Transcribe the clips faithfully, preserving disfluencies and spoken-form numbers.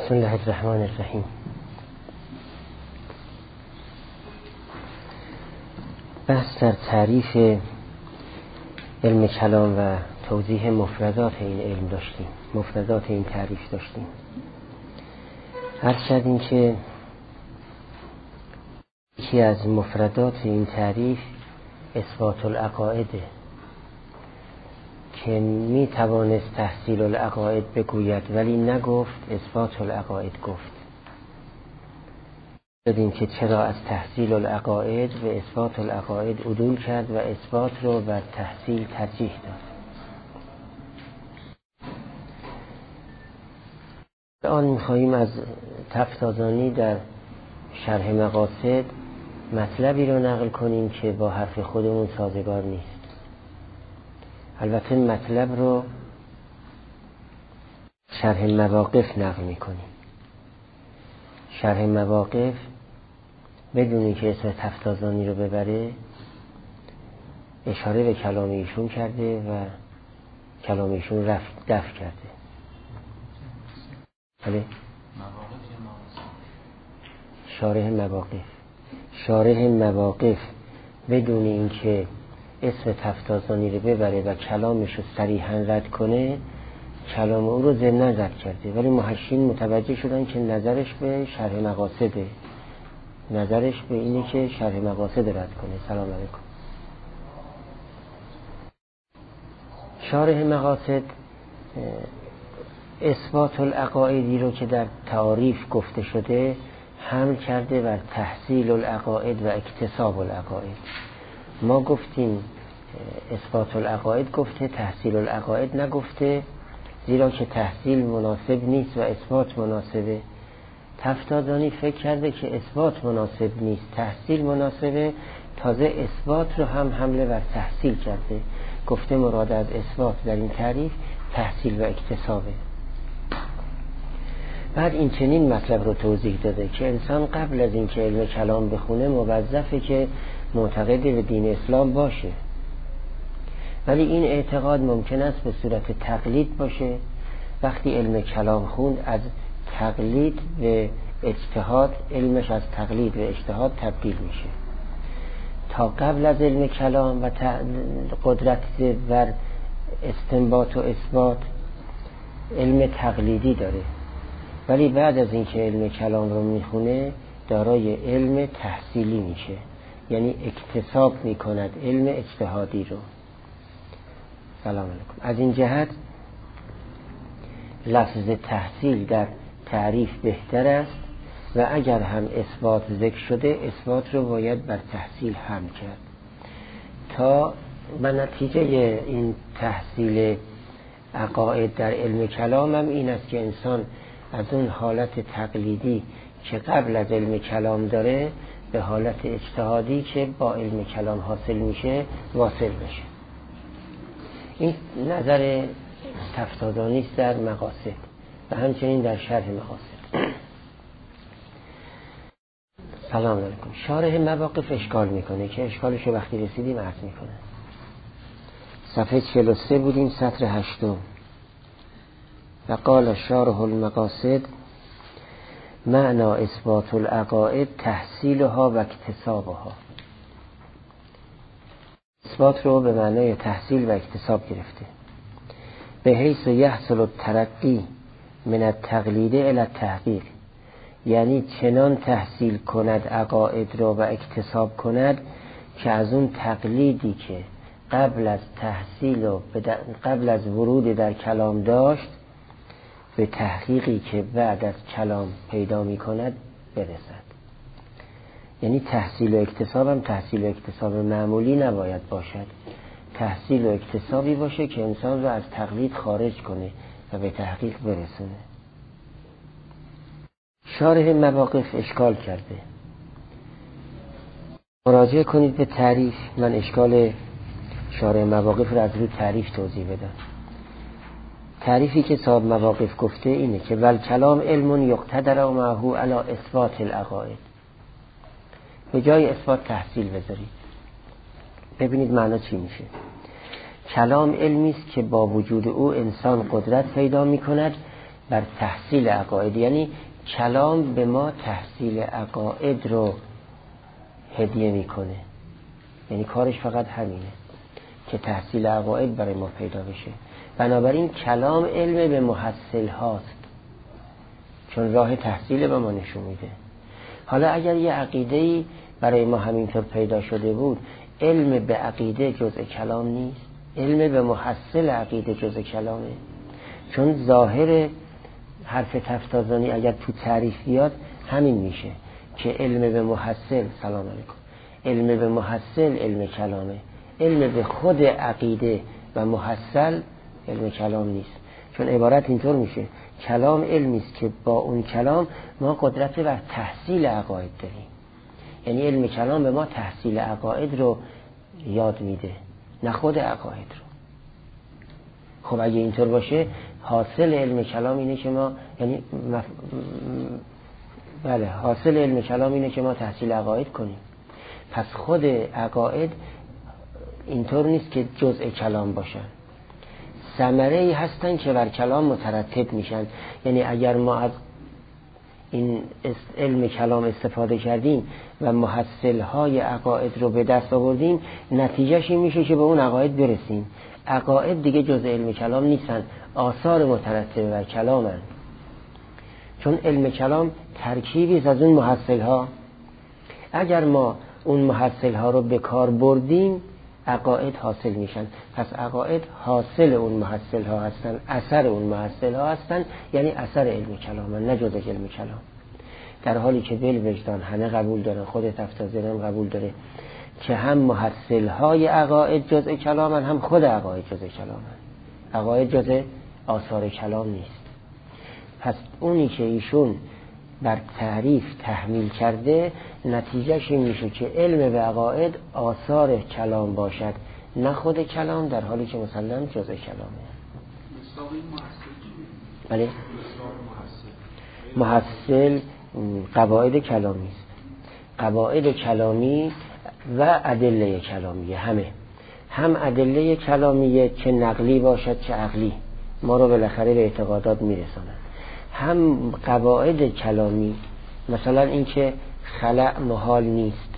بسم الله الرحمن الرحیم. بحث در تعریف علم کلام و توضیح مفردات این علم داشتیم، مفردات این تعریف داشتیم. عرض کردیم که یکی از مفردات این تعریف اثبات العقائده که می توانست تحصیل العقاید بگوید ولی نگفت، اثبات العقاید گفت. دیدیم که چرا از تحصیل العقاید و اثبات العقاید عدول کرد و اثبات رو بر تحصیل ترجیح داد. الان می‌خواهیم از تفتازانی در شرح مقاصد مطلبی رو نقل کنیم که با حرف خودمون سازگار نیست. البته مطلب رو شرح مواقف نقل میکنیم. شرح مواقف بدون اینکه اسم تفتازانی رو ببره اشاره به کلام ایشون کرده و کلام ایشون رفت دفع کرده. بله؟ شارح مواقف شارح مواقف بدون اینکه اسم تفتازانی رو ببره و کلامش رو صریحاً رد کنه کلام او رو ضمناً رد کرده، ولی محشین متوجه شدن که نظرش به شرح مقاصده، نظرش به اینه که شرح مقاصد رد کنه. سلام علیکم. شارح مقاصد اثبات العقائدی رو که در تعاریف گفته شده حمل کرده بر تحصیل العقائد و اکتساب العقائد. ما گفتیم اثبات العقائد گفته، تحصیل العقائد نگفته، زیرا که تحصیل مناسب نیست و اثبات مناسبه. تفتازانی فکر کرده که اثبات مناسب نیست، تحصیل مناسبه، تازه اثبات رو هم حمله بر تحصیل کرده. گفته مراد از اثبات در این تعریف تحصیل و اکتسابه. بعد این چنین مطلب رو توضیح داده که انسان قبل از اینکه علم کلام بخونه موظفه که معتقد به دین اسلام باشه، ولی این اعتقاد ممکن است به صورت تقلید باشه. وقتی علم کلام خوند از تقلید به اجتهاد، علمش از تقلید به اجتهاد تبدیل میشه. تا قبل از علم کلام و قدرت بر استنباط و اثبات علم تقلیدی داره، ولی بعد از اینکه علم کلام رو میخونه دارای علم تحصیلی میشه، یعنی اکتساب میکند علم اجتهادی رو. سلام علیکم. از این جهت لفظ تحصیل در تعریف بهتر است و اگر هم اثبات ذکر شده اثبات رو باید بر تحصیل هم کرد. تا به نتیجه این تحصیل عقاید در علم کلام هم این است که انسان از اون حالت تقلیدی که قبل از علم کلام داره به حالت اجتهادی که با علم کلام حاصل میشه واصل بشه. این نظر تفتازانی است در مقاصد و همچنین در شرح مقاصد. سلام علیکم. شارح مواقف اشکال میکنه که اشکالش رو وقتی رسیدیم عرض میکنه. صفحه چهل و سه بودیم، سطر هشتم. و قال شارح المقاصد معنا اثبات العقائد تحصیلها و اکتسابها. اثبات رو به معنای تحصیل و اکتساب گرفته. به حیث یحصل الترقی من التقلید الی التحقیق، یعنی چنان تحصیل کند عقاید رو و اکتساب کند که از اون تقلیدی که قبل از تحصیل و قبل از ورود در کلام داشت به تحقیقی که بعد از کلام پیدا می کند برسد. یعنی تحصیل و اکتساب هم تحصیل و اکتساب معمولی نباید باشد، تحصیل و اکتسابی باشه که انسان رو از تقلید خارج کنه و به تحقیق برسونه. شارح مواقف اشکال کرده. مراجعه کنید به تعریف. من اشکال شارح مواقف رو از روی تعریف توضیح بدم. تعریفی که صاحب مواقف گفته اینه که ول کلام علم یقتدر معه علی اثبات العقائد. به جای اثبات تحصیل بذارید. ببینید معنا چی میشه. کلام علمی است که با وجود او انسان قدرت پیدا میکند بر تحصیل عقاید، یعنی کلام به ما تحصیل عقاید رو هدیه میکنه، یعنی کارش فقط همینه که تحصیل عقاید برای ما پیدا بشه. بنابراین کلام علم به محصل هاست، چون راه تحصیل به ما نشون میده. حالا اگر یه عقیده‌ای برای ما همینطور پیدا شده بود، علم به عقیده جزء کلام نیست؟ علم به محصل عقیده جزء کلامه، چون ظاهر حرف تفتازانی اگر تو تعریف بیاد همین میشه که علم به محصل، سلام علیکم، علم به محصل علم کلامه، علم به خود عقیده و محصل علم کلام نیست. چون عبارت اینطور میشه کلام علمی است که با اون کلام ما قدرت بر تحصیل عقاید داریم، یعنی علم کلام به ما تحصیل عقاید رو یاد میده نه خود عقاید رو. خب اگه اینطور باشه حاصل علم کلام اینه که ما یعنی مف... بله حاصل علم کلام اینه که ما تحصیل عقاید کنیم. پس خود عقاید اینطور نیست که جزء کلام باشن، ثمره‌ای هستن که بر کلام مترتب میشن. یعنی اگر ما از این علم کلام استفاده کردیم و محصلهای عقاید رو به دست آوردیم، نتیجهش این میشه که به اون عقاید برسیم. عقاید دیگه جزء علم کلام نیستن، آثار مترتب بر کلامن، چون علم کلام ترکیبی از اون محصلها. اگر ما اون محصلها رو به کار بردیم عقاید حاصل میشن. پس عقاید حاصل اون محصلها هستن، اثر اون محصلها هستن، یعنی اثر علم کلام، نه جزء علم کلام. در حالی که بل وجدان همه قبول دارن، خود تفتازی هم قبول داره که هم محصلهای عقاید جزء کلامن، هم خود عقاید جزء کلامن. عقاید جزء آثار کلام نیست. پس اونی که ایشون بر تعریف تحمیل کرده نتیجهش این میشه که علم به عقاید آثار کلام باشد نه خود کلام، در حالی که مسلم جزء کلامه. بله محصل قواعد کلامی است، قواعد کلامی و ادله کلامی، همه هم ادله کلامیه که نقلی باشد چه عقلی، ما رو بالاخره به اعتقادات میرسانند، هم قواعد کلامی، مثلا اینکه خلق محال نیست،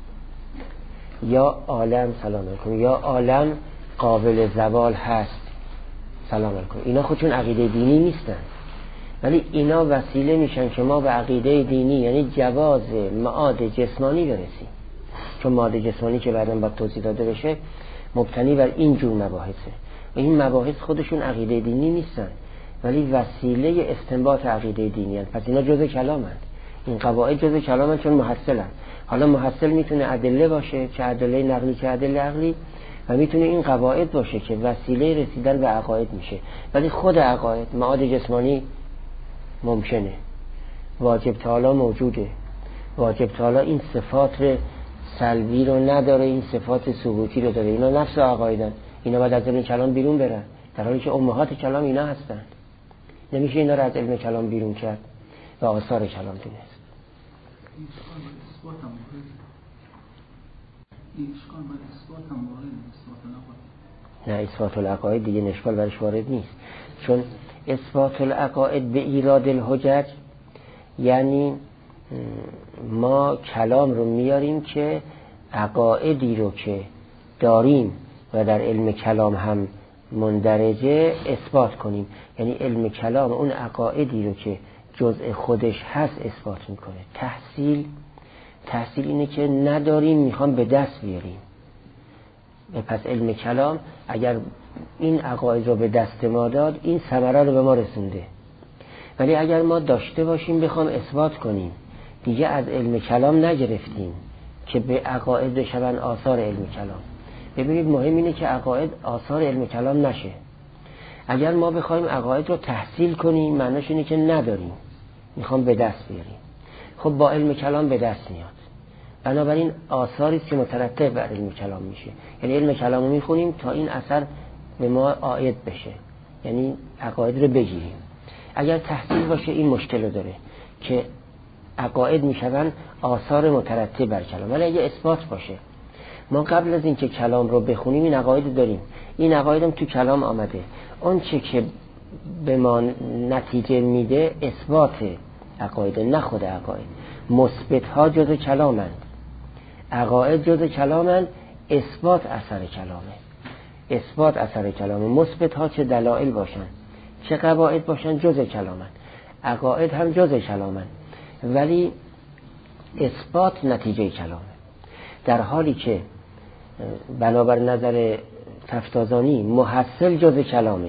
یا عالم سلام علیکم، یا عالم قابل زوال هست سلام علیکم. اینا خودشون عقیده دینی نیستن، ولی اینا وسیله میشن که ما به عقیده دینی یعنی جواز معاد جسمانی برسیم. چون معاد جسمانی که بعداً باید توضیح داده بشه مبتنی بر این جور مباحثه و این مباحث خودشون عقیده دینی نیستن، ولی وسیله استنباط عقیده دینی هستند. پس اینا جزء کلامند، این قواعد جزء کلامند چون محصلن. حالا محصل میتونه ادله باشه، چه ادله نقلی چه ادله عقلی، و میتونه این قواعد باشه که وسیله رسیدن به عقاید میشه، ولی خود عقاید معاد جسمانی ممکنه، واجب تعالی موجوده، واجب تعالی این صفات سلبی رو نداره، این صفات ثبوتی رو داره. اینا نفس عقایدن، اینا باید از علم کلام بیرون برن، در حالی که امهات کلام اینا هستن. نمیشه اینا رو از علم کلام بیرون کرد و آثار کلام دونست. نه اثبات العقاید دیگه اشکال برش وارد نیست، چون اثبات العقاید به ایراد الحجج یعنی ما کلام رو میاریم که عقایدی رو که داریم و در علم کلام هم مندرجه اثبات کنیم. یعنی علم کلام اون عقایدی رو که جزء خودش هست اثبات میکنه. تحصیل تحصیل اینه که نداریم میخوام به دست بیاریم. پس علم کلام اگر این عقاید رو به دست ما داد این ثمره رو به ما رسونده، ولی اگر ما داشته باشیم بخوام اثبات کنیم دیگه از علم کلام نگرفتیم که به عقاید بشون آثار علم کلام. ببینید مهم اینه که عقاید آثار علم کلام نشه. اگر ما بخوایم عقاید رو تحصیل کنیم معناش اینه که نداریم میخوام به دست بیاریم، خب با علم کلام به دست میاد. بنابراین آثاری که مترتب بر علم کلام میشه، یعنی علم کلام رو میخونیم تا این اثر به ما عاید بشه، یعنی عقاید رو بگیریم. اگر تحصیل باشه این مشکل داره که عقاید میشون آثار مترتب بر کلام. ولی اگه اثبات باشه ما قبل از اینکه کلام رو بخونیم این عقاید داریم، این عقاید هم تو کلام آمده، اون چه که به ما نتیجه میده اثبات عقاید، نه خود عقاید. مثبت ها جز کلامند، عقاید جز کلامند، اثبات اثر کلامه. اثبات اثر کلامه. مثبت ها چه دلائل باشن چه قواعد باشن جز کلامند، عقاید هم جز کلامند، ولی اثبات نتیجه کلامه. در حالی که بنابر نظر تفتازانی محصل جز کلامه،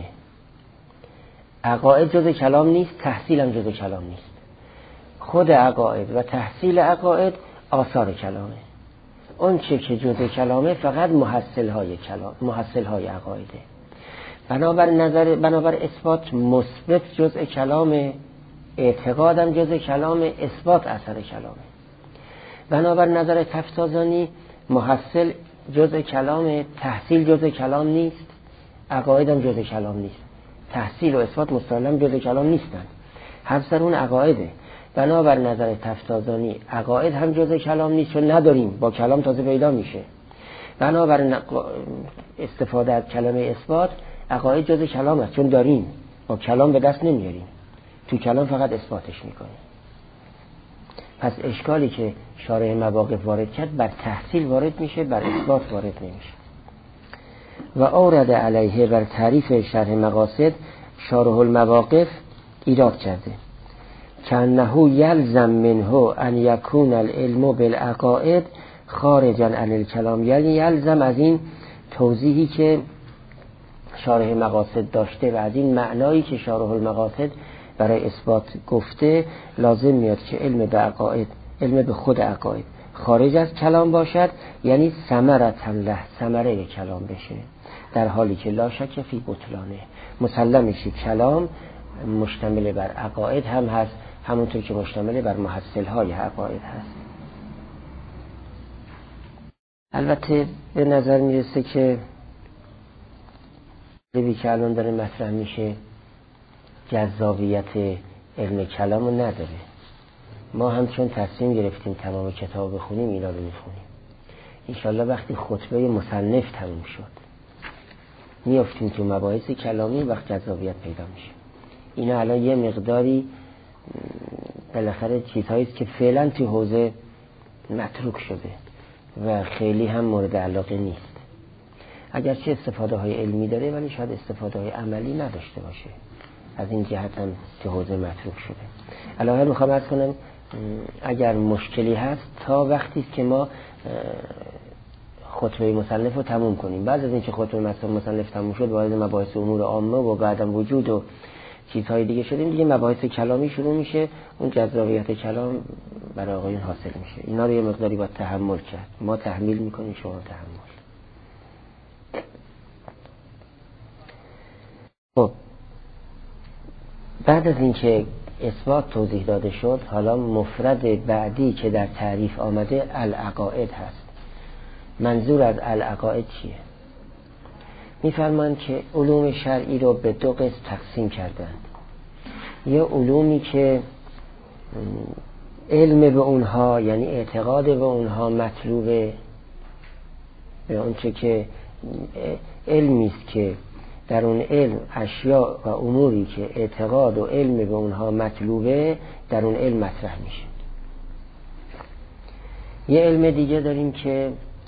عقاید جز کلام نیست، تحصیل هم جز کلام نیست. خود عقاید و تحصیل عقاید آثار کلامه. اون چه که جز کلامه فقط محصل های کلام، محصل های عقایده. بنابر نظر بنابر اثبات مثبت جز کلامه، اعتقادم جز کلامه، اثبات اثر کلامه. بنابر نظر تفتازانی محصل جز کلامه، تحصیل جز کلام نیست، عقایدم جز کلام نیست. تحصیل و اثبات مستقلاً جز کلام نیستند، همسرون عقایده. بنابر نظر تفتازانی عقاید هم جز کلام نیست، چون نداریم، با کلام تازه پیدا میشه. بنابر استفاده از کلمه اثبات، عقاید جز کلام است، چون داریم، با کلام به دست نمیاریم، تو کلام فقط اثباتش میکنیم. پس اشکالی که شارح مواقف وارد کرد بر تحصیل وارد میشه، بر اثبات وارد نمیشه. و اورد علیه بر تعریف شرح مقاصد شارح المواقف ایراد کرده کنه یلزم منه ان یکون العلم بالعقائد خارجا عن الکلام. یعنی یلزم از این توضیحی که شارح مقاصد داشته و از این معنایی که شارح المقاصد برای اثبات گفته لازم میاد که علم به عقاید، علم به خود عقاید خارج از کلام باشد، یعنی ثمرة له، ثمره کلام بشه، در حالی که لا شک فی بطلانه. مسلم میشه کلام مشتمل بر عقاید هم هست، همونطور که مشتمل بر محصل های عقاید هست. البته به نظر میرسه که روی که الان داره مطرح میشه جذابیت علم کلامو نداره. ما هم چون تصمیم گرفتیم تمام کتاب بخونیم اینا رو میخونیم. انشالله وقتی خطبه مصنف تموم شد میافتیم تو مباحث کلامی، وقت جذابیت پیدا میشه. اینا الان یه مقداری بالاخره چیزهایی است که فعلا تو حوزه متروک شده و خیلی هم مورد علاقه نیست. اگرچه استفاده های علمی داره ولی شاید استفاده های عملی نداشته باشه، از این جهت هم تو حوزه متروک شده. الان میخوام عرض کنم اگر مشکلی هست تا وقتی که ما خطبه مصنف رو تموم کنیم، بعد از اینکه خطبه مصنف تموم شد وارد مباحث امور عامه و بعدم وجود و چیزهای دیگه شدیم، دیگه مباحث کلامی شروع میشه، اون جذابیت کلام برای آقایون حاصل میشه. اینا رو یه مقداری باید تحمل کرد. ما تحمیل میکنیم، شما تحمل. خب بعد از اینکه اثبات توضیح داده شد، حالا مفرد بعدی که در تعریف آمده العقائد هست. منظور از العقائد چیه؟ میفرمایند که علوم شرعی رو به دو قسم تقسیم کردند. یه علومی که علم به اونها یعنی اعتقاد به اونها مطلوبه، به اونچه که علمی است که در اون علم اشیاء و اموری که اعتقاد و علم به اونها مطلوبه در اون علم مطرح میشه. یه علم دیگه داریم که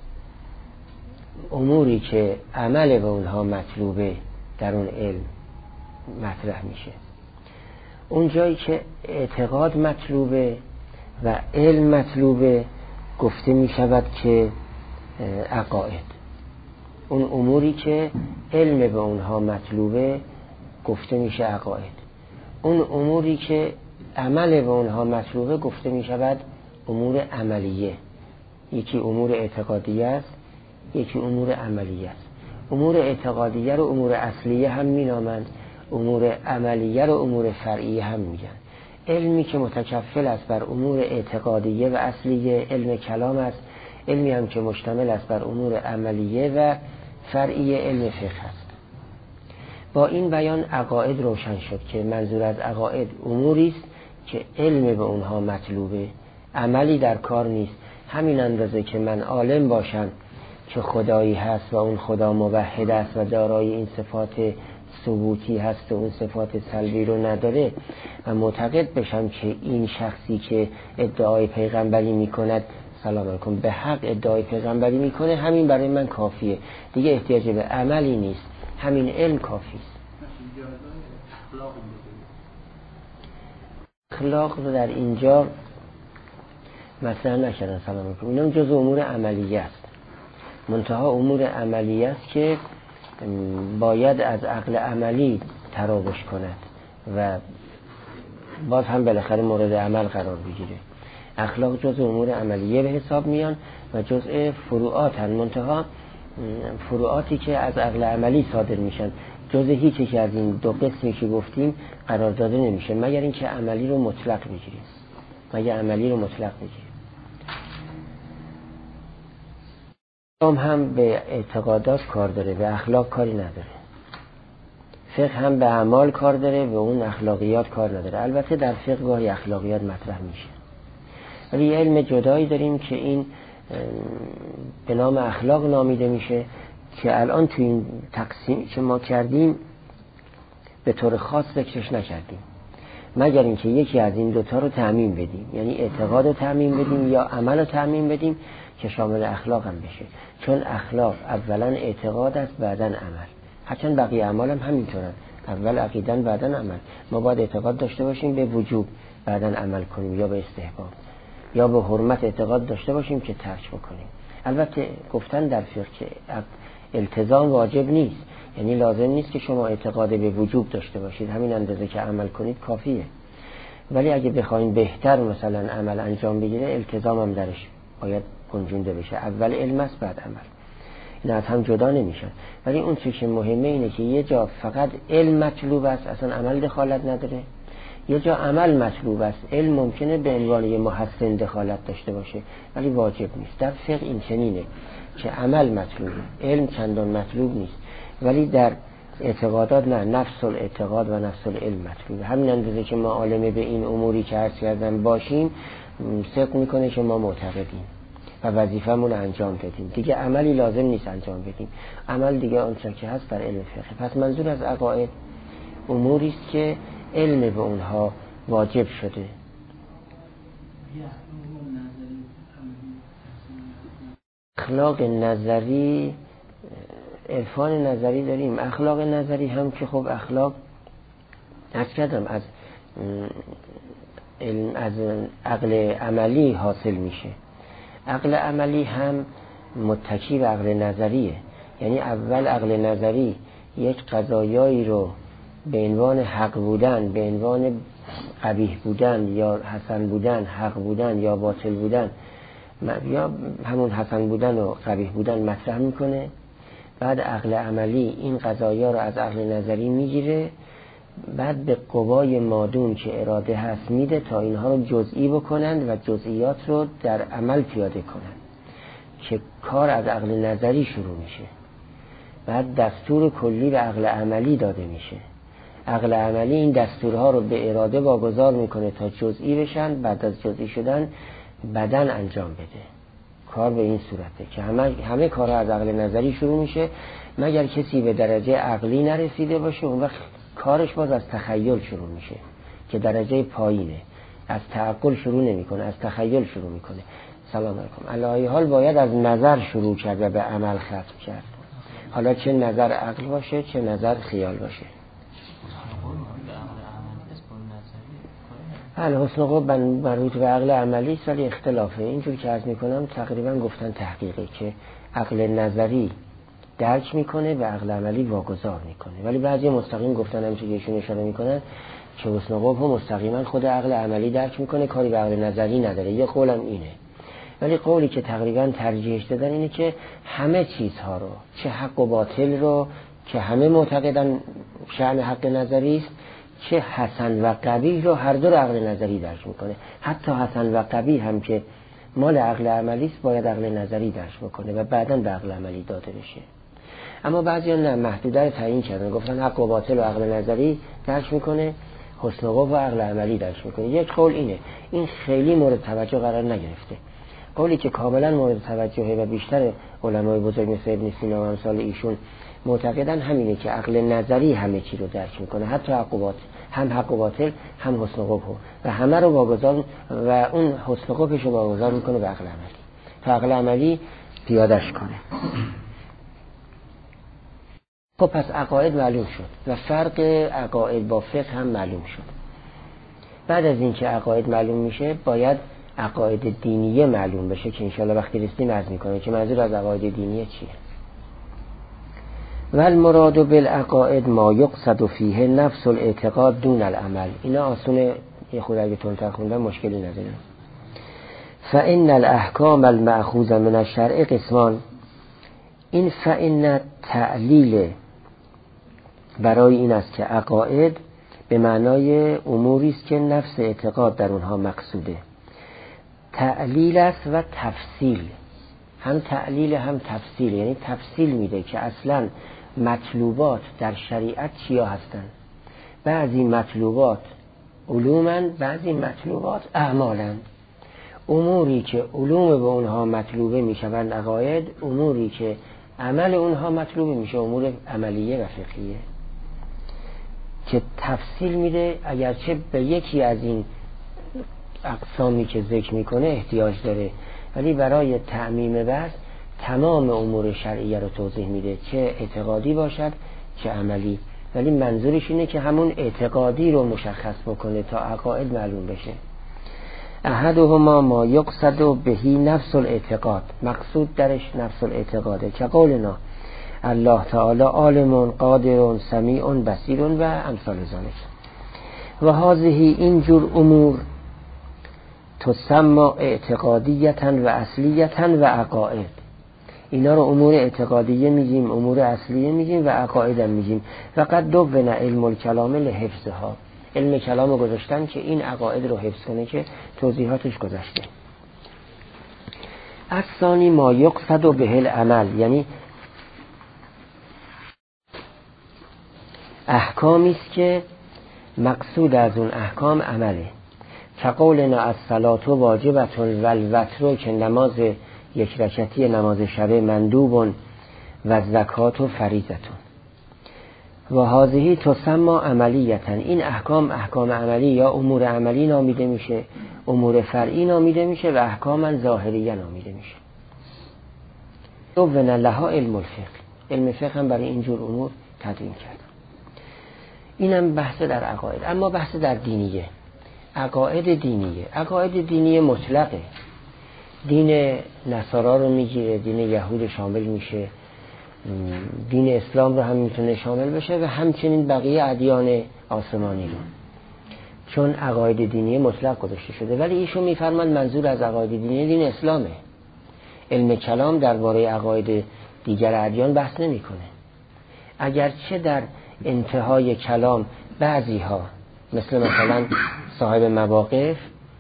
اموری که عمل به اونها مطلوبه در اون علم مطرح میشه. اون جایی که اعتقاد مطلوبه و علم مطلوبه گفته میشود که عقاید. اون اموری که علم به اونها مطلوبه گفته میشه عقاید. اون اموری که عمل به اونها مطلوبه گفته میشود امور عملیه. یکی امور اعتقادیه است، یکی امور عملیه است. امور اعتقادیه رو امور اصلیه هم مینامند، امور عملیه رو امور فرعیه هم میگن. علمی که متکفل است بر امور اعتقادیه و اصلیه علم کلام است، علمی هم که مشتمل است بر امور عملیه و فرعیه علم فقه است. با این بیان عقاید روشن شد که منظور از عقاید اموری است که علم به اونها مطلوبه، عملی در کار نیست. همین اندازه که من عالم باشم که خدایی هست و اون خدا موحد است و دارای این صفات ثبوتی هست و اون صفات سلبی رو نداره و معتقد بشم که این شخصی که ادعای پیغمبری میکند سلام علیکم به حق ادعای پیغمبری میکنه، همین برای من کافیه، دیگه احتیاج به عملی نیست، همین علم کافی است. اخلاق رو در اینجا مطرح نکردن سلام علیکم، اینا جز امور عملیه است. منتها امور عملیه است که باید از عقل عملی تراوش کند و باز هم بالاخره مورد عمل قرار بگیره. اخلاق جز امور عملیه به حساب میان و جزء فروعات هستند، منتها فروعاتی که از عقل عملی صادر میشن جز هیچ که از این دو قسمی که گفتیم قرار داده نمیشه، مگر اینکه عملی رو مطلق بگیریم مگر عملی رو مطلق بگیریم. هم هم به اعتقادات کار داره، به اخلاق کاری نداره. فقه هم به اعمال کار داره و اون اخلاقیات کار نداره. البته در فقه گاهی اخلاقیات مطرح میشه، ولی یه علم جدایی داریم که این به نام اخلاق نامیده میشه که الان تو این تقسیم که ما کردیم به طور خاص ذکرش نکردیم، مگر اینکه یکی از این دوتا رو تعمیم بدیم، یعنی اعتقاد رو تعمیم بدیم یا عمل رو تعمیم بدیم که شامل اخلاق هم بشه. چون اخلاق اولا اعتقاد است بعدن عمل، هرچند بقیه اعمال هم همینطورن، اول عقیدن بعدن عمل. ما باید اعتقاد داشته باشیم به وجوب بعدن عمل کنیم یا به استحباب، یا به حرمت اعتقاد داشته باشیم که ترک بکنیم. البته گفتن در فقه که التزام واجب نیست، یعنی لازم نیست که شما اعتقاد به وجوب داشته باشید، همین اندازه که عمل کنید کافیه. ولی اگه بخواید بهتر مثلا عمل انجام بگیره، التزام هم درش باید گنجونده بشه، اول علم است بعد عمل، این از هم جدا نمیشن. ولی اون چیزی که مهمه اینه که یه جا فقط علم مطلوب است، اصلا عمل دخالت نداره، یه جا عمل مطلوب است، علم ممکنه به عنوان یه محسن دخالت داشته باشه ولی واجب نیست. در فقه این چنینه که عمل مطلوبه، علم چندان مطلوب نیست، ولی در اعتقادات نه، نفس الاعتقاد و نفس العلم مطلوبه. همین اندازه که ما عالم به این اموری که عرض کردن باشیم، صدق میکنه که ما معتقدیم و وظیفه‌مون رو انجام بدیم، دیگه عملی لازم نیست انجام بدیم. عمل دیگه آنچه که هست در علم فقه. پس منظور از عقاید اموری است که علم به اونها واجب شده. اخلاق نظری، عرفان نظری داریم، اخلاق نظری هم که خب اخلاق از کردم از علم از عقل عملی حاصل میشه. عقل عملی هم متکی به عقل نظریه، یعنی اول عقل نظری یک قضایایی رو به عنوان حق بودن، به عنوان قبیح بودن یا حسن بودن، حق بودن یا باطل بودن، یا همون حسن بودن و قبیح بودن مطرح میکنه. بعد عقل عملی این قضایا رو از عقل نظری میگیره، بعد به قوای مادون که اراده هست میده تا اینها رو جزئی بکنند و جزئیات رو در عمل پیاده کنند که کار از عقل نظری شروع میشه. بعد دستور کلی به عقل عملی داده میشه، عقل عملی این دستورها رو به اراده واگذار میکنه تا جزئی بشن، بعد از جزئی شدن بدن انجام بده. کار به این صورته که همه, همه کارها از عقل نظری شروع میشه، مگر کسی به درجه عقلی نرسیده باشه، اون وقت کارش باز از تخیل شروع میشه که درجه پایینه، از تعقل شروع نمیکنه، از تخیل شروع میکنه. سلام علیکم. علی حال باید از نظر شروع کرد و به عمل ختم کرد، حالا چه نظر عقل باشه چه نظر خیال باشه. حسن قوب مربوط به عقل عملی است، ولی اختلافه. اینجور که عرض میکنم تقریبا گفتن تحقیقه که عقل نظری درک میکنه و عقل عملی واگذار میکنه، ولی بعضی مستقیم گفتن همچه که ایشون اشاره میکنن که حسن قوب هم مستقیما خود عقل عملی درک میکنه، کاری به عقل نظری نداره. یه قولم اینه، ولی قولی که تقریبا ترجیحش دادن اینه که همه چیزها رو، چه حق و باطل رو که همه معتقدن شأن حق نظری است، چه حسن و قبیح رو هر دو رو عقل نظری درک میکنه. حتی حسن و قبیح هم که مال عقل عملی است باید عقل نظری درک بکنه و بعداً به عقل عملی داده بشه. اما بعضیا نه، محدوده رو تعیین کردن، گفتن حق و باطل و عقل نظری درک میکنه، حسن و و عقل عملی درک میکنه. یک قول اینه، این خیلی مورد توجه قرار نگرفته. قولی که کاملا مورد توجهه و بیشتر علمای بزرگ مثل ابن سینا و امثال ایشون معتقدن همینه که عقل نظری همه چی رو درک میکنه، حتی حق و باطل، هم حق و باطل هم حسن و قبح، و همه رو واگذار و اون حسن و قبحش رو واگذار میکنه به عقل عملی تا عقل عملی پیادش کنه. خب پس عقاید معلوم شد و فرق عقاید با فقه هم معلوم شد. بعد از اینکه عقاید معلوم میشه باید عقاید دینیه معلوم بشه که انشاءالله وقتی رسیدیم عرض میکنه که منظور از عقاید دینیه چیه. و المراد بالعقاید ما یقصد فیه نفس الاعتقاد دون العمل. اینا آسونه، یه خود اگه تونتر خوندن مشکلی نداره. فإن الاحکام المأخوذ من الشرع قسمان. این فإن تعلیل برای این است که عقاید به معنای اموری است که نفس اعتقاد در اونها مقصوده. تعلیل است و تفصیل، هم تعلیل هم تفصیل، یعنی تفصیل میده که اصلا مطلوبات در شریعت چیا هستن. بعضی مطلوبات علومن، بعضی مطلوبات اعمالن. اموری که علوم به اونها مطلوبه میشوند عقاید، اموری که عمل اونها مطلوبه میشه امور عملیه و فقهیه، که تفصیل میده اگرچه به یکی از این اقسامی که ذکر میکنه احتیاج داره، ولی برای تعمیم بحث تمام امور شرعیه رو توضیح میده، چه اعتقادی باشد چه عملی، ولی منظورش اینه که همون اعتقادی رو مشخص بکنه تا عقاید معلوم بشه. احدهما ما یقصد بهی نفس الاعتقاد، مقصود درش نفس الاعتقاده، که قولنا الله تعالی عالم قادر سمیع بصیر و امثال ذلک. و هذه اینجور امور تسمى اعتقادیتا و اصلیتا و عقاید. اینا رو امور اعتقادیه میگیم، امور اصلیه میگیم و عقاید هم میگیم. و قد دون علم الکلام لحفظها. علم کلام رو گذاشتن که این عقاید رو حفظ کنه که توضیحاتش گذاشته. الثانی ما یقصد به العمل، یعنی احکامی است که مقصود از اون احکام عمله، که قولنا الصلاة واجبة و الوتر، که نماز یک رکعتی نماز شب مندوب و زکات فریضه. و هذه تسمى عملیتا. این احکام احکام عملی یا امور عملی نامیده میشه، امور فرعی نامیده میشه و احکام ظاهریه نامیده میشه. دون لها علم الفقه. علم فقه هم برای اینجور امور تدوین کرد. اینم بحث در عقاید. اما بحث در دینیه، عقاید دینیه. عقاید دینیه مطلقه، دین نصارا رو میگیره، دین یهود شامل میشه، دین اسلام رو هم میتونه شامل بشه و همچنین بقیه ادیان آسمانی رو، چون عقاید دینی مطلق گذاشته شده. ولی ایشون میفرمان منظور از عقاید دینی دین اسلامه. علم کلام درباره عقاید دیگر ادیان بحث نمیکنه، اگرچه در انتهای کلام بعضی ها مثل مثلا صاحب مواقف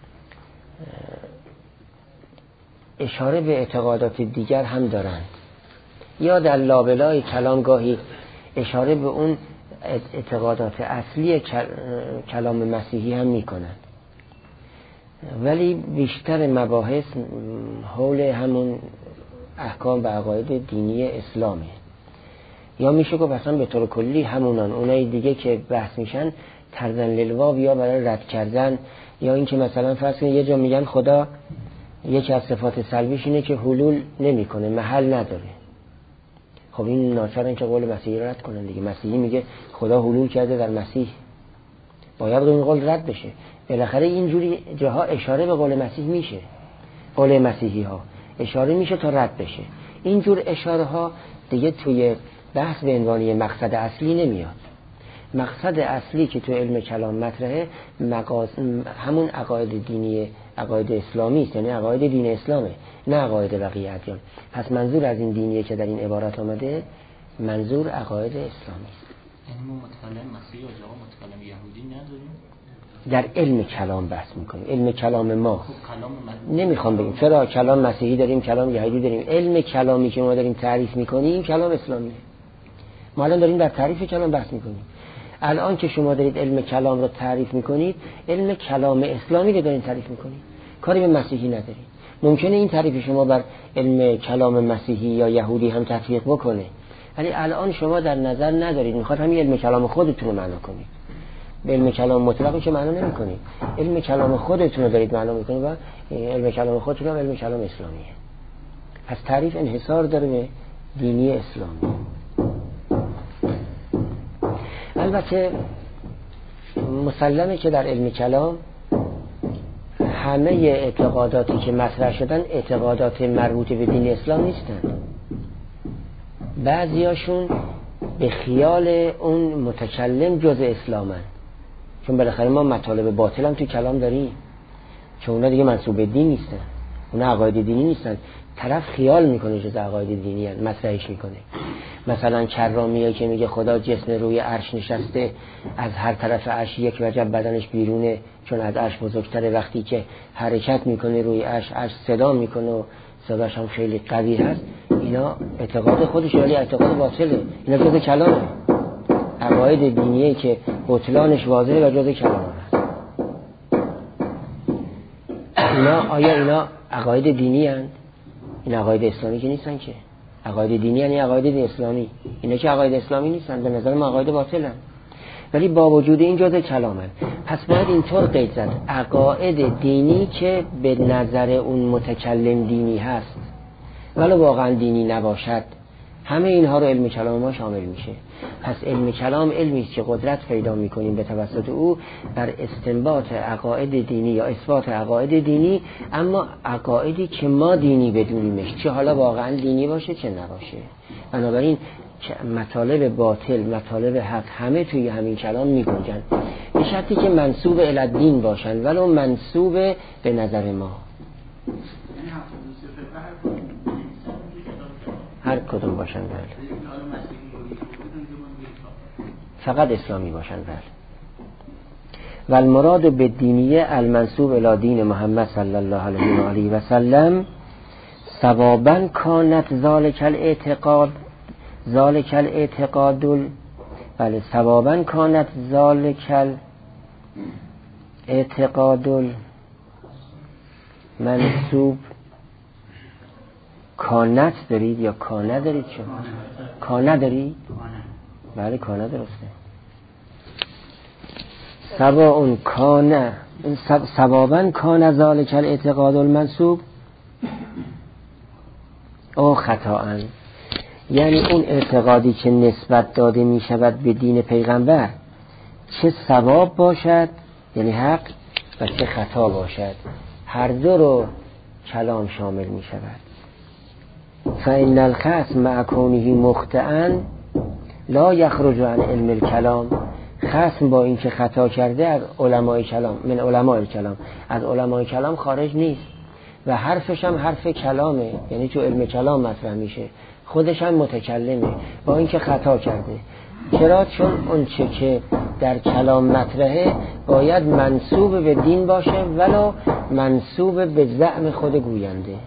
اشاره به اعتقادات دیگر هم دارند، یا در لابلای کلام گاهی اشاره به اون اعتقادات اصلی کلام مسیحی هم میکنند، ولی بیشتر مباحث حول همون احکام و عقاید دینی اسلامه. یا میشه گفت مثلا به طور کلی همونان، اونای دیگه که بحث میشن تردن للواو یا برای رد کردن، یا اینکه مثلا فرض کنید یه جا میگن خدا یکی از صفات سلبیش اینه که حلول نمیکنه، محل نداره. خب این ناچارن که قول مسیحی رد کنن دیگه. مسیحی میگه خدا حلول کرده در مسیح، باید این قول رد بشه. بالاخره اینجوری جاها اشاره به قول مسیح میشه، قول مسیحی ها اشاره میشه تا رد بشه. اینجور اشاره ها دیگه توی بحث به عنوان مقصد اصلی نمیاد. مقصد اصلی که تو علم کلام مطرحه مقاص... همون عقاید دینی، عقاید اسلامی است، یعنی عقاید دین اسلامه، نه عقاید بقیه ادیان. پس منظور از این دینیه که در این عبارت آمده منظور عقاید اسلامی است. یعنی ما متکلم مسیحی و جواب متکلم یهودی نداریم؟ در علم کلام بحث میکنیم. علم کلام ما خب نمیخوام بگیم چرا کلام مسیحی داریم کلام یهودی داریم. علم کلامی که ما داریم تعریف میکنیم کلام اسلامیه. ما الان داریم در تعریف کلام بحث میکنیم. الان که شما دارید علم کلام رو تعریف میکنید، علم کلام اسلامی رو دارید تعریف میکنید، کاری به مسیحی ندارید. ممکنه این تعریف شما بر علم کلام مسیحی یا یهودی هم تطبیق بکنه، ولی الان شما در نظر ندارید، میخواد همین علم کلام خودتون رو معنا کنید. به علم کلام مطلقی که معنا نمی‌کنید، علم کلام خودتون رو دارید معنا می‌کنید و علم کلام خودتون هم علم کلام اسلامیه. پس تعریف انحصار داره به دینی اسلامی. البته مسلمه که در علم کلام همه اعتقاداتی که مطرح شدن اعتقادات مربوط به دین اسلام نیستن. بعضیاشون به خیال اون متکلم جز اسلامن، چون بالاخره ما مطالب باطل هم تو کلام داریم، چون اونا دیگه منسوب به دین نیستن، اونا عقاید دینی نیستن. طرف خیال میکنه جز عقاید دینی هن، مطرحش میکنه. مثلا کرامیه که میگه خدا جسم روی عرش نشسته، از هر طرف عرش یک وجب بدنش بیرونه، چون از عرش بزرگتره. وقتی که حرکت میکنه روی عرش، عرش صدا میکنه و صداش هم خیلی قوی هست. اینا اعتقاد خودش، ولی اعتقاد باطله. اینا جز کلامه، عقاید دینیه که بطلانش واضحه و جز کلام هست. اینا آیا اینا عقاید دینی هستند؟ این عقاید اسلامی که نیستن که. عقاید دینی یعنی عقاید اسلامی. اینا که عقاید اسلامی نیستن، به نظر ما عقاید باطلن، ولی با وجود این جز کلامن. پس باید اینطور قید زد عقاید دینی که به نظر اون متکلم دینی هست ولی واقعا دینی نباشد، همه اینها رو علم کلام ما شامل میشه. پس علم کلام علمی است که قدرت پیدا میکنیم به توسط او بر استنباط عقاید دینی یا اثبات عقاید دینی، اما عقایدی که ما دینی بدونیمش، چه حالا واقعا دینی باشه چه نباشه. بنابراین مطالب باطل، مطالب حق همه توی همین کلام میگنجن، به شرطی که منسوب الی دین باشن ولو منسوب به نظر ما. هر کدوم باشن بله، فقط اسلامی باشن بله. و المراد به دینیه المنسوب الی دین محمد صلی الله علیه و آله و سلم ثوابا کانت ذالک الاعتقاد ذالک الاعتقاد بله ثوابا کانت ذالک الاعتقاد منسوب. کانت دارید یا کانه دارید؟ شما کانه دارید؟ بله کانه درسته. سبا اون کانه سبابا کانه ذالک الاعتقاد المنسوب او خطااً، یعنی اون اعتقادی که نسبت داده می شود به دین پیغمبر چه ثواب باشد یعنی حق و چه خطا باشد، هر دو رو کلام شامل می شود. فإن الخصم مع كونه مخطئا لا يخرج عن علم الكلام، خصم با این که خطا کرده از علمای کلام، من علمای کلام، از علمای کلام خارج نیست و حرفش هم حرف کلامه، یعنی تو علم کلام مطرح میشه، خودش هم متکلمه با این که خطا کرده. چرا؟ چون اون چه که در کلام مطرحه باید منسوب به دین باشه ولو منسوب به زعم خود گوینده.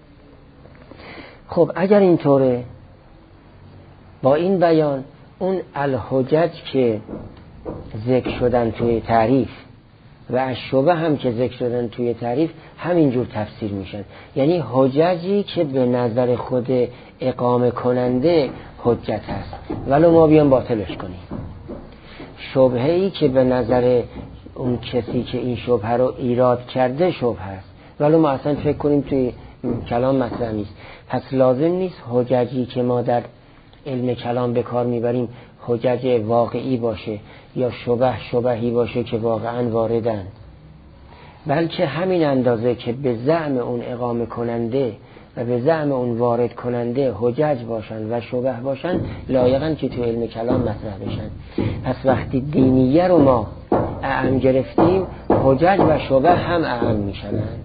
خب اگر اینطوره، با این بیان اون الحجج که ذکر شدن توی تعریف و الشبه هم که ذکر شدن توی تعریف همینجور تفسیر میشن، یعنی حججی که به نظر خود اقامه کننده حجت هست ولو ما بیان باطلش کنیم، شبهه‌ای که به نظر اون کسی که این شبهه رو ایراد کرده شبهه هست ولو ما اصلا فکر کنیم توی کلام مطرح نیست. پس لازم نیست حججی که ما در علم کلام به کار میبریم حجج واقعی باشه یا شبه شبهی باشه که واقعا واردن، بلکه همین اندازه که به زعم اون اقامه کننده و به زعم اون وارد کننده حجج باشن و شبه باشن لایقن که تو علم کلام مطرح بشن. پس وقتی دینیه رو ما اعم گرفتیم حجج و شبه هم اعم میشنند.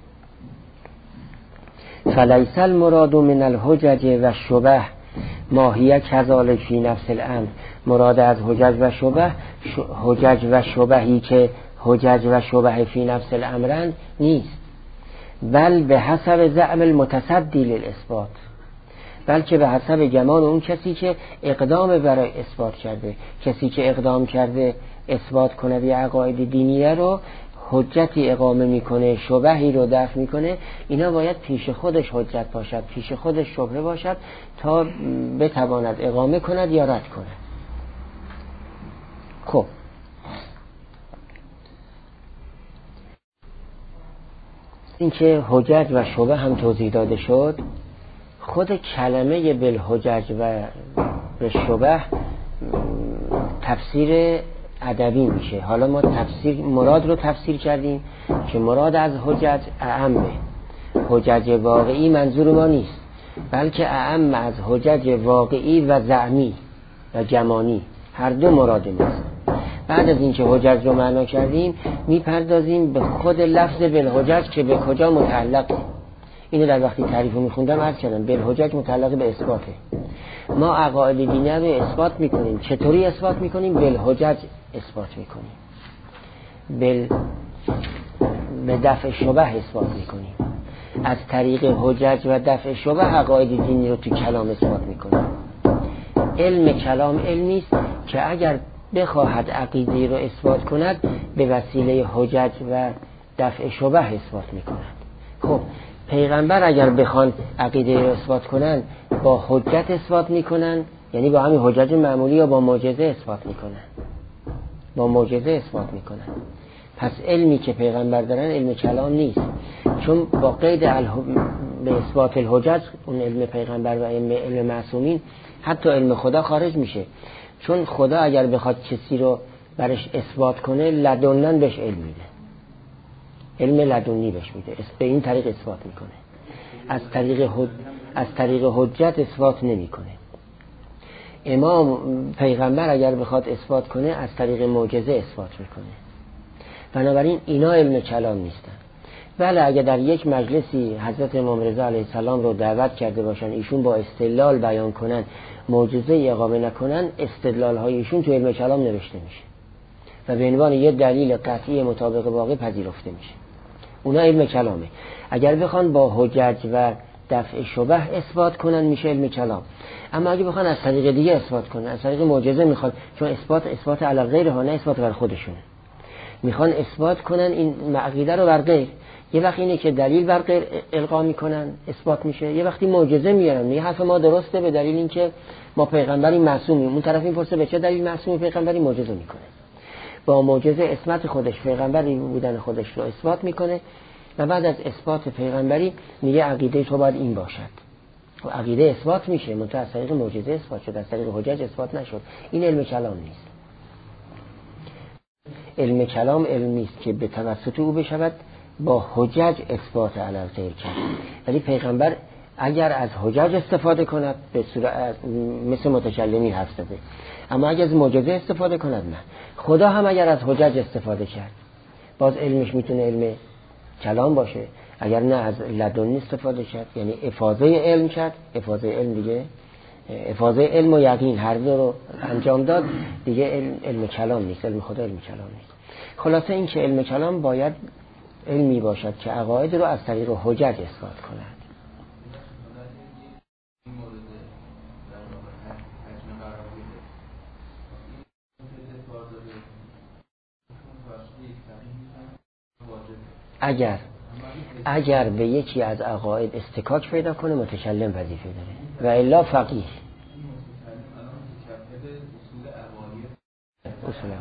فلیس المراد من الحجج و شبه ماهیه کذالک فی نفس الامر، مراد از حجج و شبه حجج و شبهی که حجج و شبه فی نفس الامرند نیست، بل به حسب زعم المتصدی للاثبات، بلکه به حسب گمان اون کسی که اقدام برای اثبات کرده. کسی که اقدام کرده اثبات کنه به عقاید دینیه رو حجتی اقامه میکنه، شبهی رو دفع میکنه، اینا باید پیش خودش حجت باشد، پیش خودش شبهه باشد تا بتواند اقامه کند یا رد کند. خب این که حجج و شبه هم توضیح داده شد، خود کلمه بالحجج و به شبه تفسیر ادبی میشه. حالا ما تفسیر مراد رو تفسیر کردیم که مراد از حجج اعمه، حجج واقعی منظور ما نیست، بلکه اعم از حجج واقعی و زعمی و گمانی، هر دو مراد ماست. بعد از اینکه حجج رو معنا کردیم میپردازیم به خود لفظ بالحجج که به کجا متعلقه. اینو در وقتی تعریف رو میخوندم عرض کردم، بالحجج متعلق به اثباته. ما عقاید دینی رو اثبات میکنیم. چطوری اثبات میکنیم؟ بالحجج اثبات میکنیم، بل به دفع شبه اثبات میکنیم. از طریق حجج و دفع شبه عقاید دینی رو تو کلام اثبات میکنیم. علم کلام علمی است که اگر بخواهد عقیده رو اثبات کند به وسیله حجج و دفع شبه اثبات میکند. خب پیغمبر اگر بخوان عقیده رو اثبات کنن با حجت اثبات میکنن، یعنی با همین حجج معمولی یا با معجزه اثبات میکنن، با معجزه اثبات میکنن. پس علمی که پیغمبر دارن علم کلام نیست، چون با قید الح... به اثبات الحجج اون علم پیغمبر و علم, علم معصومین حتی علم خدا خارج میشه. چون خدا اگر بخواد کسی رو برش اثبات کنه لدنن بهش علم میده، علم لدنی بهش میده، به این طریق اثبات میکنه. از طریق حج... از طریق حجت اثبات نمیکنه. امام پیغمبر اگر بخواد اثبات کنه از طریق معجزه اثبات میکنه. بنابراین اینا علم کلام نیستن. بله اگر در یک مجلسی حضرت امام رضا علیه السلام رو دعوت کرده باشن ایشون با استدلال بیان کنن، معجزه اقامه نکنن، استدلال های ایشون تو علم کلام نوشته میشه و به عنوان یه دلیل قطعی مطابق واقع پذیرفته میشه. اونا علم کلامه. اگر بخوان با حجج و دفع شبه اثبات کنن میشه علم کلام. اما اگه بخوان از طریق دیگه اثبات کنن، از طریق معجزه میخوان، چون اثبات اثبات علی غیرها نه اثبات بر خودشونه، میخوان اثبات کنن این عقیده رو بر غیر. یه وقت اینه که دلیل بر غیر القا میکنن اثبات میشه، یه وقتی معجزه میارن میگه حرف ما درسته به دلیل اینکه ما پیغمبری معصومیم. اون طرف میپرسه به چه دلیل معصومی پیغمبری معجزه میکنه، با معجزه اسمت خودش پیغمبری بودن خودش رو اثبات میکنه و بعد از اثبات پیغمبری میگه عقیده تو باید این باشد و عقیده اثبات میشه، منتها از طریق معجزه اثبات شد، از طریق حجج اثبات نشد. این علم کلام نیست. علم کلام علمی است که به توسط او بشود با حجج اثبات علی غیر کرد. ولی پیغمبر اگر از حجج استفاده کند به صورت مثل متکلمی حرف زده، اما اگر از معجزه استفاده کند نه. خدا هم اگر از حجج استفاده کرد باز علمش میتونه علم کلام باشه، اگر نه از لدنی استفاده کرد یعنی افاضه علم کرد، افاضه علم دیگه افاضه علم و یقین هر دو رو انجام داد دیگه علم, علم کلام نیست، علم خدا علم کلام نیست. خلاصه این که علم کلام باید علمی باشد که عقاید رو از طریق حجج اثبات کند. اگر اگر به یکی از عقاید استکاک پیدا کنه متکلم وظیفه داره و الا فقیه. اصول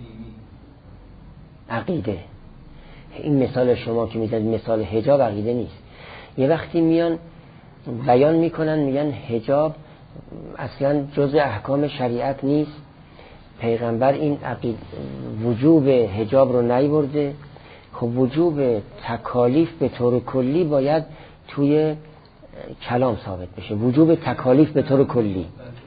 عقیده. این مثال شما که میزنید مثال حجاب عقیده نیست. یه وقتی میان بیان میکنن میگن حجاب اصلا جزء احکام شریعت نیست، پیغمبر این عقید وجوب حجاب رو نیورده. خب وجوب تکالیف به طور کلی باید توی کلام ثابت بشه، وجوب تکالیف به طور کلی.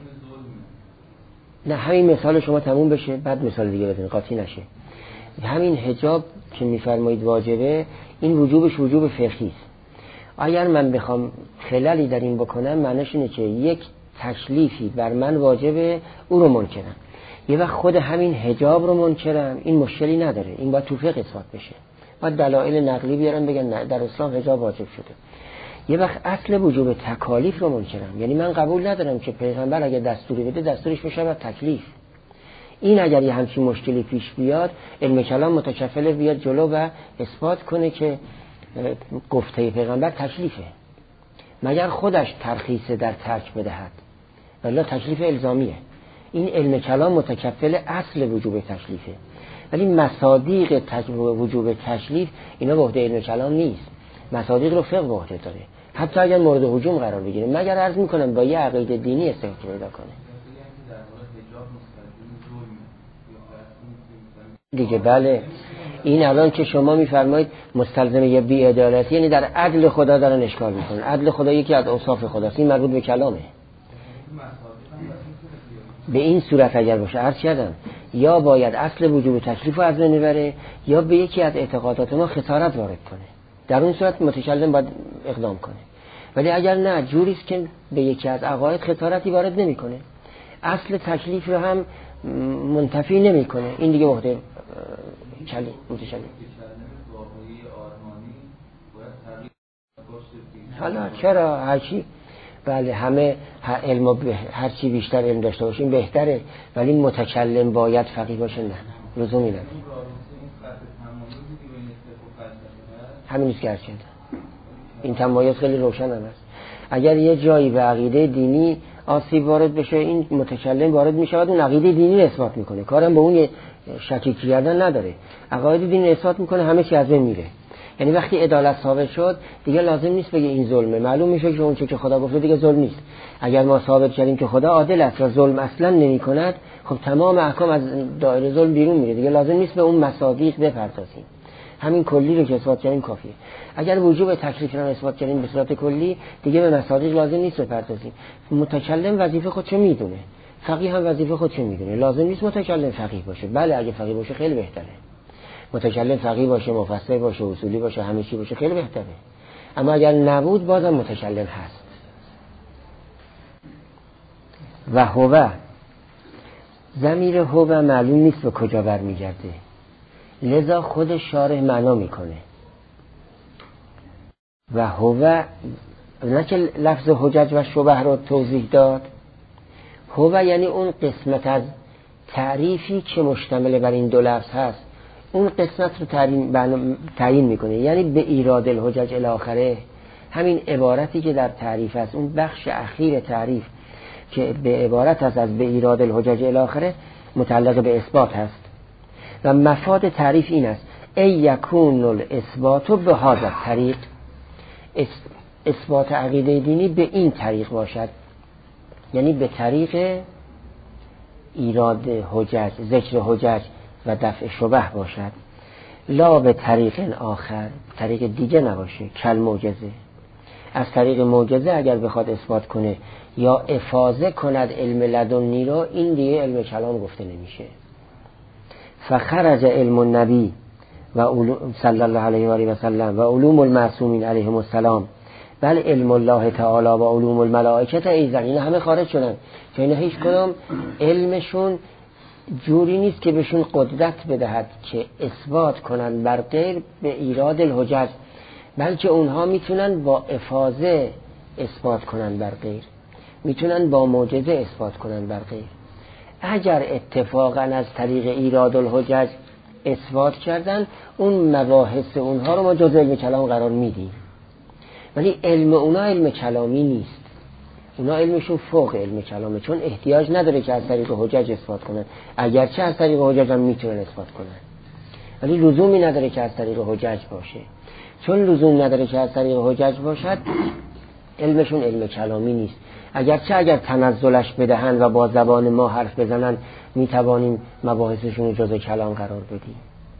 نه همین مثال شما تموم بشه بعد مثال دیگه بدین قاطی نشه. همین حجاب که میفرمایید واجبه، این وجوبش وجوب فقهی است. اگر من بخوام خلالی در این بکنم معنیش اینه که یک تکلیفی بر من واجبه او رو منکرم، یه وقت خود همین حجاب رو منکرم، این مشکلی نداره، این باید تو فقه اثبات بشه، باید دلایل نقلی بیارن بگن نه در اسلام حجاب واجب شده. یه وقت اصل وجوب تکالیف رو منکرم، یعنی من قبول ندارم که پیغمبر اگه دستوری بده دستورش بشه بر تکلیف. این اگر یه همچین مشکلی پیش بیاد، علم کلام متکفل بیاد جلو و اثبات کنه که گفته پیغمبر تکلیفه، مگر خودش ترخیص در ترک بدهد، ولی تکلیف الزامیه. این علم کلام متکفل اصل وجوب تکلیفه، ولی مصادیق تک... وجوب تکلیف اینا به عهده علم کلام نیست. مصادیق رو فقه به عهده داره، حتی اگر مورد هجوم قرار بگیره، مگر عرض میکنم با یه عقیده دینی استحقاق پیدا کنه دیگه. بله این الان که شما میفرمایید مستلزم یه بی‌عدالتی، یعنی در عدل خدا دارن اشکال میکنن. عدل خدا یکی از اوصاف خداست، این مربوط به کلامه. به این صورت اگر باشه عرض کردم یا باید اصل وجوب تکلیف رو از بین ببره، یا به یکی از اعتقادات ما خسارت وارد کنه. در اون صورت متکلم باید اقدام کنه. ولی اگر نه، جوریست که به یکی از عقاید خسارتی وارد نمیکنه، اصل تکلیف رو هم منتفی نمیکنه، این دیگه عهده کلی متکلم. حالا چرا هرچی بله همه علم هر چی بیشتر علم داشته باشیم بهتره، ولی متکلم باید فقیه باشه؟ نه، لزومی نداره. همین نیست که هر چند این تمایز خیلی روشن هم است. اگر یه جایی به عقیده دینی آسیب وارد بشه، این متکلم وارد می شود، اون عقیده دینی رو اثبات میکنه، کارم به اون شکی کردن نداره، عقاید دینی اثبات میکنه، همه چی از بین میره. یعنی وقتی عدالت ثابت شد دیگه لازم نیست بگه این ظلمه، معلوم میشه که اون چه که خدا گفته دیگه ظلم نیست. اگر ما ثابت کردیم که خدا عادل است و ظلم اصلا نمی کند، خب تمام احکام از دایره ظلم بیرون میره، دیگه لازم نیست به اون مصادیق بپردازیم. همین کلی رو که اثبات کردیم کافیه. اگر وجوب تکلیف رو اثبات کردیم به صورت کلی، دیگه به مصادیق لازم نیست بپردازیم. متکلم وظیفه خودشو میدونه، فقیه هم وظیفه خودشو میدونه، لازم نیست متکلم فقیه باشه. بله اگه فقیه باشه خیلی بهتره، متکلم فقیه باشه، مفسر باشه، اصولی باشه، همه چی باشه، خیلی بهتره. اما اگر نبود بازم متکلم هست. و هو، ضمیر هو معلوم نیست به کجا برمیگرده، لذا خود شارح معنا میکنه. و هو نه که لفظ حجج و شبه رو توضیح داد، هو یعنی اون قسمت از تعریفی که مشتمل بر این دو لفظ هست، اون قسمت رو تعیین میکنه. یعنی به ایراد الحجج الاخره، همین عبارتی که در تعریف است، اون بخش اخیر تعریف که به عبارت هست از به ایراد الحجج الاخره، متعلق به اثبات هست. و مفاد تعریف این است: ای یکون الاثبات به هذا الطریق، اثبات عقیده دینی به این طریق باشد، یعنی به طریق ایراد حجج، ذکر حجج و دفع شبه باشد، لا به طریق آخر، طریق دیگه نباشه، کل معجزه. از طریق معجزه اگر بخواد اثبات کنه یا افاضه کند علم لدنی رو، این دیگه علم کلام گفته نمیشه. فخرج علم النبی و علوم صلی الله علیه و آله و سلم و علوم المعصومین علیهم السلام، بل علم الله تعالی و علوم الملائکه ایضا، این همه خارج شدن که اینا هیچ کدام علمشون جوری نیست که بهشون قدرت بدهد که اثبات کنن بر غیر به ایراد الحجج، بلکه اونها میتونن با افاضه اثبات کنن بر غیر، میتونن با معجزه اثبات کنن بر غیر. اگر اتفاقا از طریق ایراد الحجج اثبات کردن، اون مباحث اونها رو ما جزء علم کلام قرار میدیم، ولی علم اونا علم کلامی نیست، اونا علمشون فوق علم کلامه، چون احتیاج نداره که از طریق حجج اثبات کنن، اگرچه از طریق حجج هم میتونن اثبات کنن، ولی لزومی نداره که از طریق حجج باشه. چون لزوم نداره که از طریق حجج باشد، علمشون علم کلامی نیست. اگرچه اگر تنزلش بدهن و با زبان ما حرف بزنن، میتوانیم مباحثشون رو جزء کلام قرار بدیم.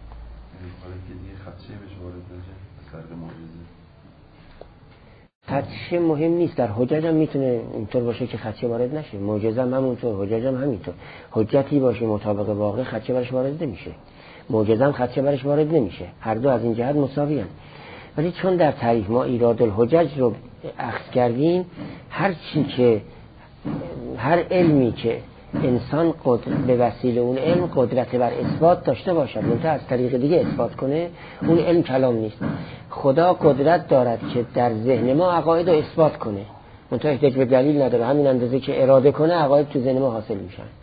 خدشه مهم نیست، در حجج هم میتونه اینطور باشه که خدشه وارد نشه، معجزه هم همونطور، حجج هم همینطور. حجتی باشه مطابق واقع، خدشه برش وارد نمیشه، معجزه هم خدشه برش وارد نمیشه، هر دو از این جهت مساوی هستند. ولی چون در تعریف ما ایراد الحجج رو اخذ کردیم، هر چی که هر علمی که انسان قدرت به وسیله اون علم قدرت بر اثبات داشته باشد، منتها از طریق دیگه اثبات کنه، اون علم کلام نیست. خدا قدرت دارد که در ذهن ما عقاید رو اثبات کنه، منتها احتیاج به دلیل نداره، همین اندازه که اراده کنه عقاید تو ذهن ما حاصل میشن.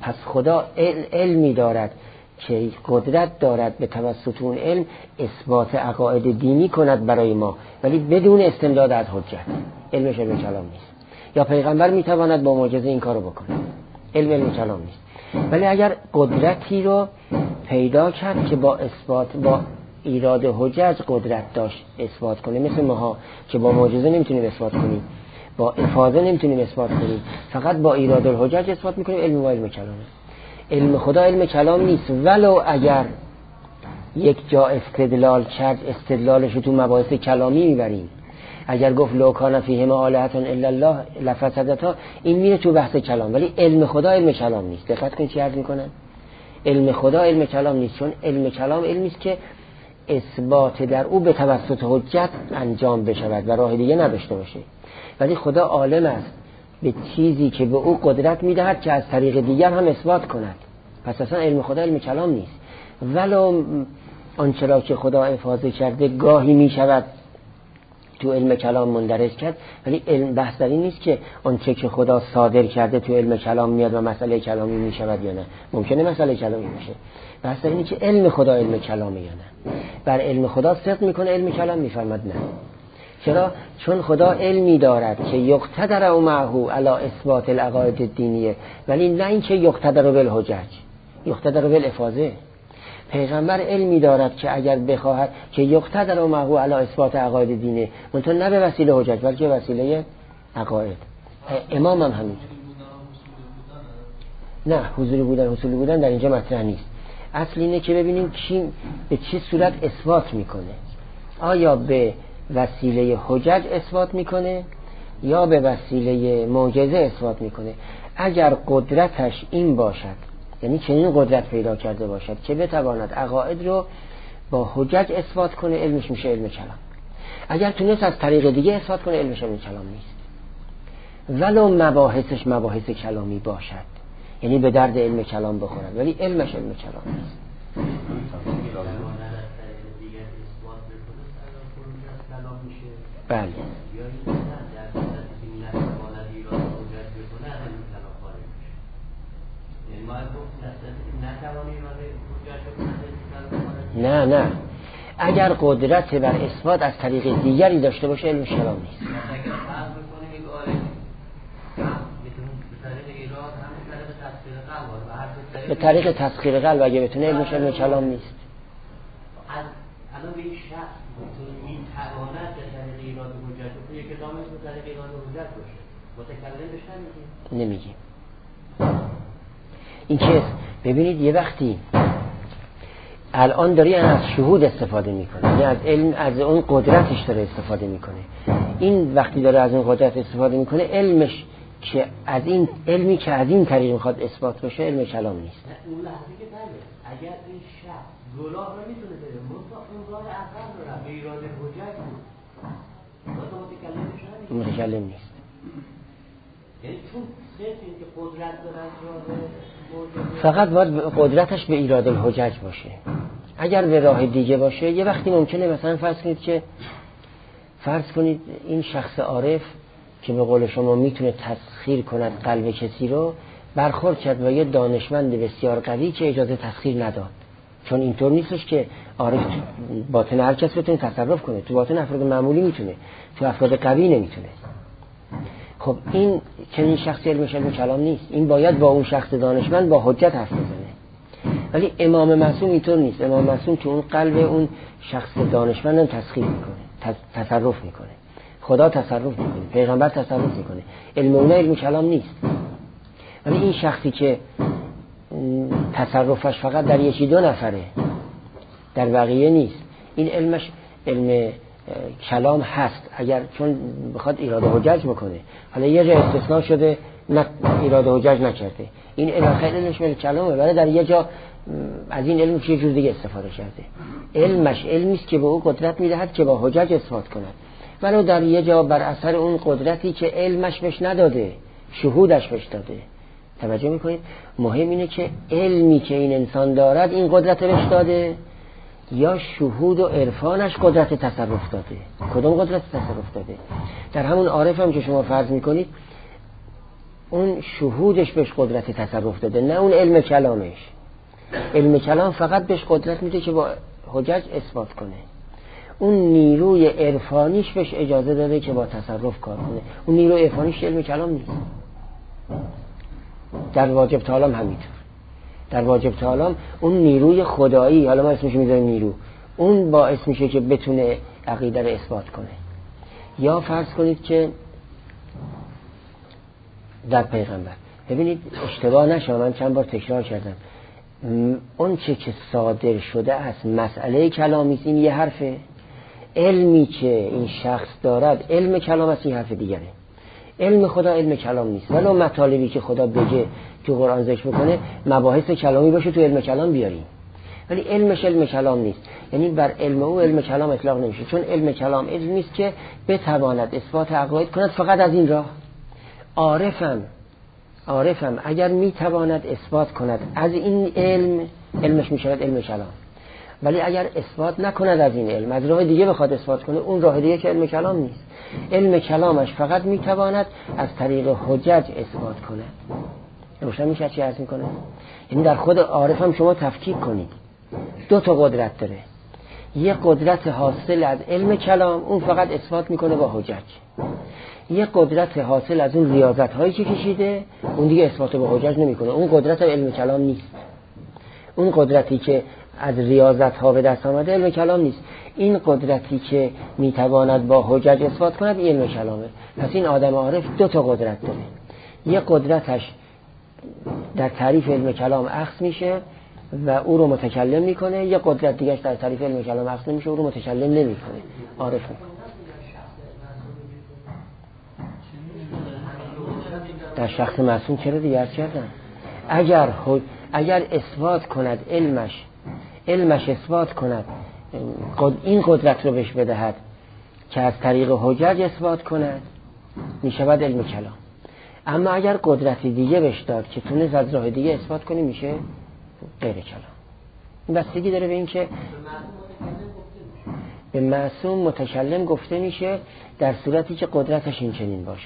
پس خدا علمی دارد که قدرت دارد به توسط اون علم اثبات عقاید دینی کند برای ما، ولی بدون استمداد از حجت. علمش علم کلام نیست. یا پیغمبر میتواند با معجزه این کارو بکنه، علم علم کلام نیست. ولی اگر قدرتی رو پیدا کرد که با اثبات با ایراد حجج قدرت داشت اثبات کنه، مثل ماها که با معجزه نمیتونیم اثبات کنیم، با افاضه نمیتونیم اثبات کنیم، فقط با ایراد الحجج اثبات میکنیم، علم و علم کلامه. علم خدا علم کلام نیست، ولو اگر یک جا استدلال کرد استدلالش رو تو مباحث کلامی میبریم. اگر گفت لو کان فیهما آلهة الا الله لفسدتا، این میره تو بحث کلام، ولی علم خدا علم کلام نیست. دقت کنید چی عرض میکنم. علم خدا علم کلام نیست، چون علم کلام علمی است که اثبات در او به توسط حجت انجام بشود و راه دیگه نداشته باشه. ولی خدا عالم است به چیزی که به او قدرت میدهد که از طریق دیگر هم اثبات کند. پس اصلا علم خدا علم کلام نیست. ولو آنچه را که خدا افاضه کرده گاهی میشود تو علم کلام مندرج کرد، ولی علم بحث در این نیست که آنچه که خدا صادر کرده تو علم کلام میاد و مسئله کلامی میشود یا نه. ممکنه مسئله کلامی باشه. بحث در اینه که علم خدا علم کلامه یا نه. بر علم خدا صدق میکنه، علم کلام میفرماد نه. چرا؟ چون خدا علمی دارد که یقتدر معه علی اثبات العقاید الدینیه، ولی نه اینکه یقتدر بالحجج، یقتدر بالافاضه. پیغمبر علمی دارد که اگر بخواهد که یقتدر معه علی اثبات عقاید دینه، منتها نه به وسیله حجج بلکه وسیله عقاید. امام هم همین. نه، حضوری بودن حصولی بودن در اینجا مطرح نیست. اصل اینه که ببینیم کی به چه صورت اثبات میکنه. آیا به وسیله حجج اثبات میکنه یا به وسیله معجزه اثبات میکنه؟ اگر قدرتش این باشد، یعنی چنین قدرت پیدا کرده باشد که بتواند عقاید رو با حجج اثبات کنه، علمش میشه علم کلام. اگر تونست از طریق دیگه اثبات کنه، علمش علم کلام نیست، ولو مباحثش مباحث کلامی باشد، یعنی به درد علم کلام بخورد، ولی علمش علم کلام نیست. بله. نه نه، اگر قدرت بر اثبات از طریق دیگری داشته باشه علم کلام نیست. به طریق تسخیر قلب اگه بتونه علمش علم کلام نیست. الان به این شخص میتواند به طریق ایراد حجت و یک کلامش به طریق ایراد حجت باشه، متکلم بهش نمیگیم. نمیگیم. این چیز ببینید یه وقتی الان داری از شهود استفاده میکنه، یعنی از علم، از اون قدرتش داره استفاده میکنه. این وقتی داره از اون قدرت استفاده میکنه، علمش که از این علمی که از این طریق میخواد اثبات بشه علم کلام نیست. اون لحظه که بله، اگر این شخص گناه رو میتونه بره، منتها اون راه عقل رو به ایراد حجت بود، متکلمش متکلم نیست. یعنی چون صرف این که قدرت دارن فقط باید قدرتش به ایراد الحجج باشه. اگر به راه دیگه باشه، یه وقتی ممکنه مثلا فرض کنید که فرض کنید این شخص عارف که به قول شما میتونه تسخیر کند قلب کسی رو، برخورد کرد و یه دانشمند بسیار قوی که اجازه تسخیر نداد. چون اینطور نیستش که عارف باطن هر کس بتونه تصرف کنه، تو باطن افراد معمولی میتونه، تو افراد قوی نمیتونه. خب این چنین شخصی علمش علم کلام نیست، این باید با اون شخص دانشمند با حجت حرف بزنه. ولی امام معصوم اینطور نیست. امام معصوم تو اون قلب اون شخص دانشمند تسخیر میکنه، تصرف میکنه. خدا تصرف میکنه، پیغمبر تصرف میکنه. علم اون علم کلام نیست. ولی این شخصی که تصرفش فقط در یکی دو نفره، در بقیه نیست، این علمش علم کلام هست، اگر چون بخواد ایراد حجج بکنه. حالا یه جا استثناء شده نه ایراد حجج نکرده، این علم خیلی علمش علم کلامه، ولی در یه جا از این علم چه جور دیگه استفاده کرده. علمش علمی است که به او قدرت میدهد که با حجج اثبات کند، ولو در یه جا بر اثر اون قدرتی که علمش بهش نداده، شهودش بهش داده. توجه میکنید؟ مهم اینه که علمی که این انسان دارد این قدرت بهش داده، یا شهود و عرفانش قدرت تصرف داده. کدوم قدرت تصرف داده؟ در همون عارف هم که شما فرض میکنید اون شهودش بهش قدرت تصرف داده، نه اون علم کلامش. علم کلام فقط بهش قدرت میده که با حجج اثبات کنه. اون نیروی عرفانیش بهش اجازه داده که با تصرف کار کنه. اون نیروی عرفانیش علم کلام نیست. در واجب تعالیم همینطور. در واجب تعالیم اون نیروی خدایی، حالا ما اسمش میذاریم نیرو، اون باعث میشه که بتونه عقیده رو اثبات کنه. یا فرض کنید که در پیغمبر، ببینید اشتباه نشه، من چند بار تکرار کردم، اون چه که صادر شده است مسئله کلامی است، این یه حرفه. علمی که این شخص دارد علم کلام است، این حرف دیگره. علم خدا علم کلام نیست، ولو مطالبی که خدا بگه تو قرآن ذکر بکنه مباحث کلامی باشه تو علم کلام بیاریم، ولی علمش علم کلام نیست. یعنی بر علم او علم کلام اطلاق نمیشه، چون علم کلام علمی است که بتواند اثبات عقاید کند فقط از این راه. عارفم عارفم اگر میتواند اثبات کند از این علم، علمش میشود علم کلام. ولی اگر اثبات نکند از این علم، از راه دیگه بخواد اثبات کنه، اون راه دیگه که علم کلام نیست. علم کلامش فقط میتواند از طریق حجج اثبات کنه. روشن میشه چی عرض میکنه؟ یعنی در خود عارفم شما تفکیک کنید، دو تا قدرت داره. یه قدرت حاصل از علم کلام، اون فقط اثبات میکنه با حجج. یه قدرت حاصل از اون ریاضت هایی که کشیده، اون دیگه اثبات با حجج نمیکنه. اون قدرت علم کلام نیست. اون قدرتی که از ریاضت ها به دست آمده علم کلام نیست. این قدرتی که میتواند با حجج اثبات کند علم کلامه. پس این آدم عارف دو تا قدرت داره. یه قدرتش در تعریف علم کلام اخذ میشه و او رو متکلم میکنه، یه قدرت دیگهش در تعریف علم کلام اخذ نمیشه، او رو متکلم نمیکنه، عارف میکنه. در شخص معصوم چرا دیگه عرض کردم؟ اگر اگر اثبات کند علمش علمش اثبات کند این قدرت رو بهش بدهد که از طریق حجج اثبات کند، میشود علم کلام. اما اگر قدرتی دیگه بهش داد که تونست از راه دیگه اثبات کنه، میشه غیر کلام. این بستگی داره به این که به معصوم متکلم گفته میشه در صورتی که قدرتش این چنین باشد.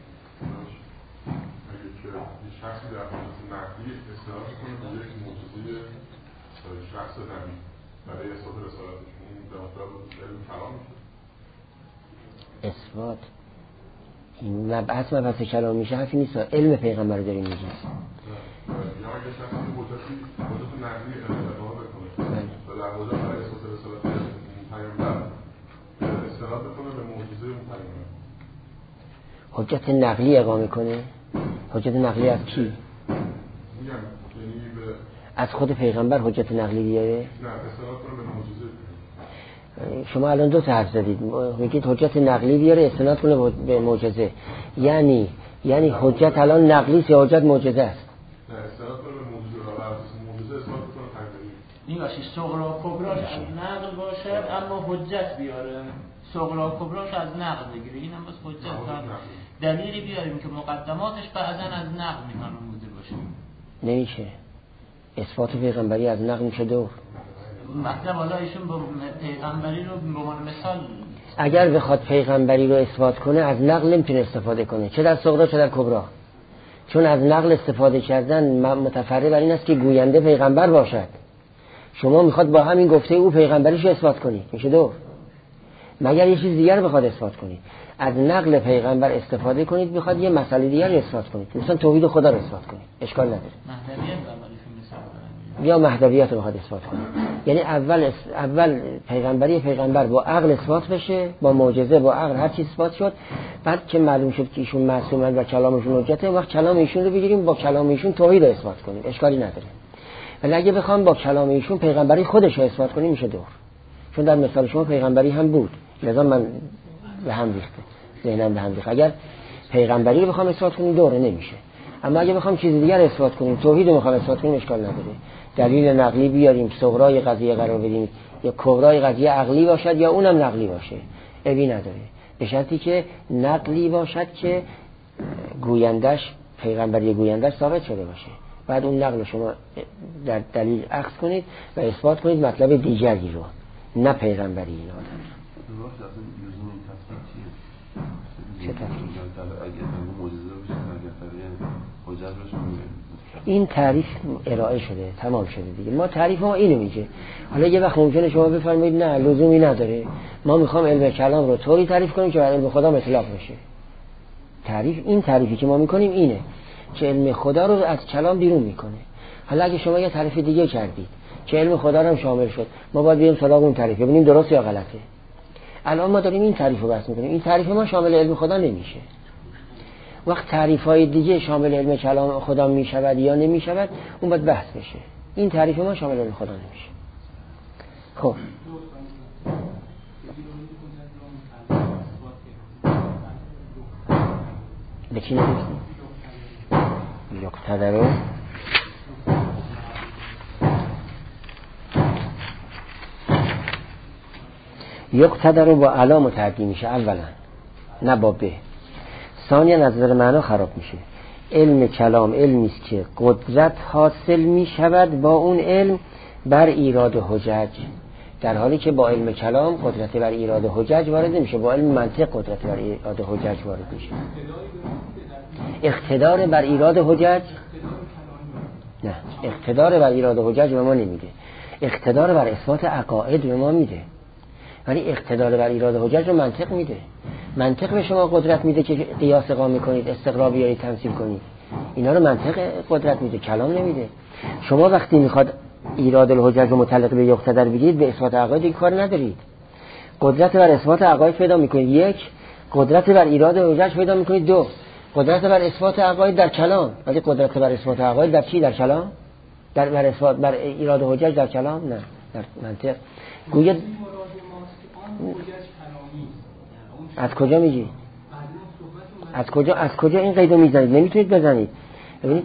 شخصی در حالت نقلی استناد کنه به یک معجزه شخص نبی برای اثبات رسالتش، این در مطابق علم کلام میشه. اثبات این مبحث مبحث کلام میشه، حرفی نیست. علم پیغمبر رو داریم میگیم. یا اگه شخصی قدرتی قدرت نقلی ارتقا بکنه و در حالت برای اثبات رسالت پیغمبر استناد بکنه به معجزه اون پیغمبر، حجت نقلی اقامه کنه. حجت نقلی از کی؟ از خود پیغمبر حجت نقلی بیاره؟ نه، استناد کنه به معجزه. شما الان دو تا حرف زدید، میگید حجت نقلی بیاره استناد کنه به معجزه. یعنی یعنی حجت الان نقلی سی حجت معجزه است. نه، استناد کنه به معجزه و از معجزه اثبات کنه تنقلی. این باشه صغرا کبراش از نقل باشد اما حجت بیاره. صغرا کبراش از نقل بگیره، اینم بس حجت دلیلی بیاریم که مقدماتش بعضا از نقل میتونه بوده باشه. نمیشه. اثبات پیغمبری از نقل میشه دور. مطلب حالا ایشون با پیغمبری رو به عنوان مثال، اگر بخواد پیغمبری رو اثبات کنه از نقل نمیتونه استفاده کنه، چه در صغرا چه در کبرا. چون از نقل استفاده کردن متفرع بر این است که گوینده پیغمبر باشد. شما میخواد با همین گفته او پیغمبریش رو اثبات کنید، میشه دور. مگر یه چیز دیگر بخواد اثبات کنید. از نقل پیغمبر استفاده کنید، بخواد یه مسئله دیگر رو اثبات کنید، مثلا توحید خدا رو اثبات کنید، اشکال نداره. یا مهدویت رو بخواد اثبات کنید. یعنی اول اول پیغمبری پیغمبر با عقل اثبات بشه، با معجزه با عقل هر چیز اثبات شد، بعد که معلوم شد که ایشون معصومن و کلامشون حجته، وقت کلام ایشون رو بگیریم با کلام ایشون توحید رو اثبات کنیم، اشکالی نداره. ولی اگه بخوام با کلام ایشون پیغمبری خودش رو اثبات کنیم، میشه دور. چون در مثال شما پیغمبری هم بود، لذا من به هم ریخته، ذهنم به هم ریخته. اگر پیغمبری رو بخوام اثبات کنیم دوره نمیشه. اما اگه بخوام چیز دیگر اثبات کنیم، توحید رو بخوام اثبات کنیم، اشکال نداره. دلیل نقلی بیاریم، صغرای قضیه قرار بدیم، یا کبرای قضیه عقلی باشد یا اونم نقلی باشه، ابی نداره. به شرطی که نقلی باشد که گویندش پیغمبری گویندش ثابت شده باشه. بعد اون نقل شما در دلیل اخذ کنید و اثبات کنید مطلب دیگری رو، نه پیغمبری این آدم. چه تفریق؟ این تعریف ارائه شده، تمام شده دیگه. ما تعریف ما اینو میگه. حالا یه وقت ممکنه شما بفرمایید نه لزومی نداره، ما میخوام علم کلام رو طوری تعریف کنیم که بر علم خدا اطلاق بشه. تعریف این تعریفی که ما میکنیم اینه که علم خدا رو از کلام بیرون میکنه. حالا اگه شما یه تعریف دیگه کردید که علم خدا رو هم شامل شد، ما باید بریم سراغ اون تعریف ببینیم درست یا غلطه. الان ما داریم این تعریف رو بحث میکنیم، این تعریف ما شامل علم خدا نمیشه. وقت تعریف‌های دیگه شامل علم کلام خدا میشود یا نمیشود اون باید بحث بشه. این تعریف ما شامل علم خدا نمیشه. خب به چی نمیشه؟ یقتدرو یقتدرو با علا متعدی میشه اولا، نه با به. ثانیا از نظر معنا خراب میشه. علم کلام علمی است که قدرت حاصل میشود با اون علم بر ایراد حجج، در حالی که با علم کلام قدرت بر ایراد حجج وارد نمیشه، با علم منطق قدرت بر ایراد حجج وارد میشه. اقتدار بر ایراد حجج نه، اقتدار بر ایراد حجج به ما نمیده، اقتدار بر اثبات عقاید به ما میده، ولی اقتدار بر ایراد حجج رو منطق میده. منطق به شما قدرت میده که قیاس اقامه کنید، استقرا بیارید، تمثیل کنید. اینا رو منطق قدرت میده، کلام نمیده. شما وقتی میخواد ایراد الحجج رو متعلق به یقتدر بگید، به اثبات عقاید این کار ندارید. قدرت بر اثبات عقاید پیدا میکنید یک، قدرت بر ایراد حجج پیدا میکنید دو، قدرت بر اثبات عقاید در کلام، ولی قدرت بر اثبات عقاید در چی؟ در کلام؟ در بر اثبات بر ایراد حجج در کلام؟ نه، در منطق. گویا از کجا میگی؟ از کجا از کجا این قیدو میزنید؟ نمیتونید بزنید. ببینید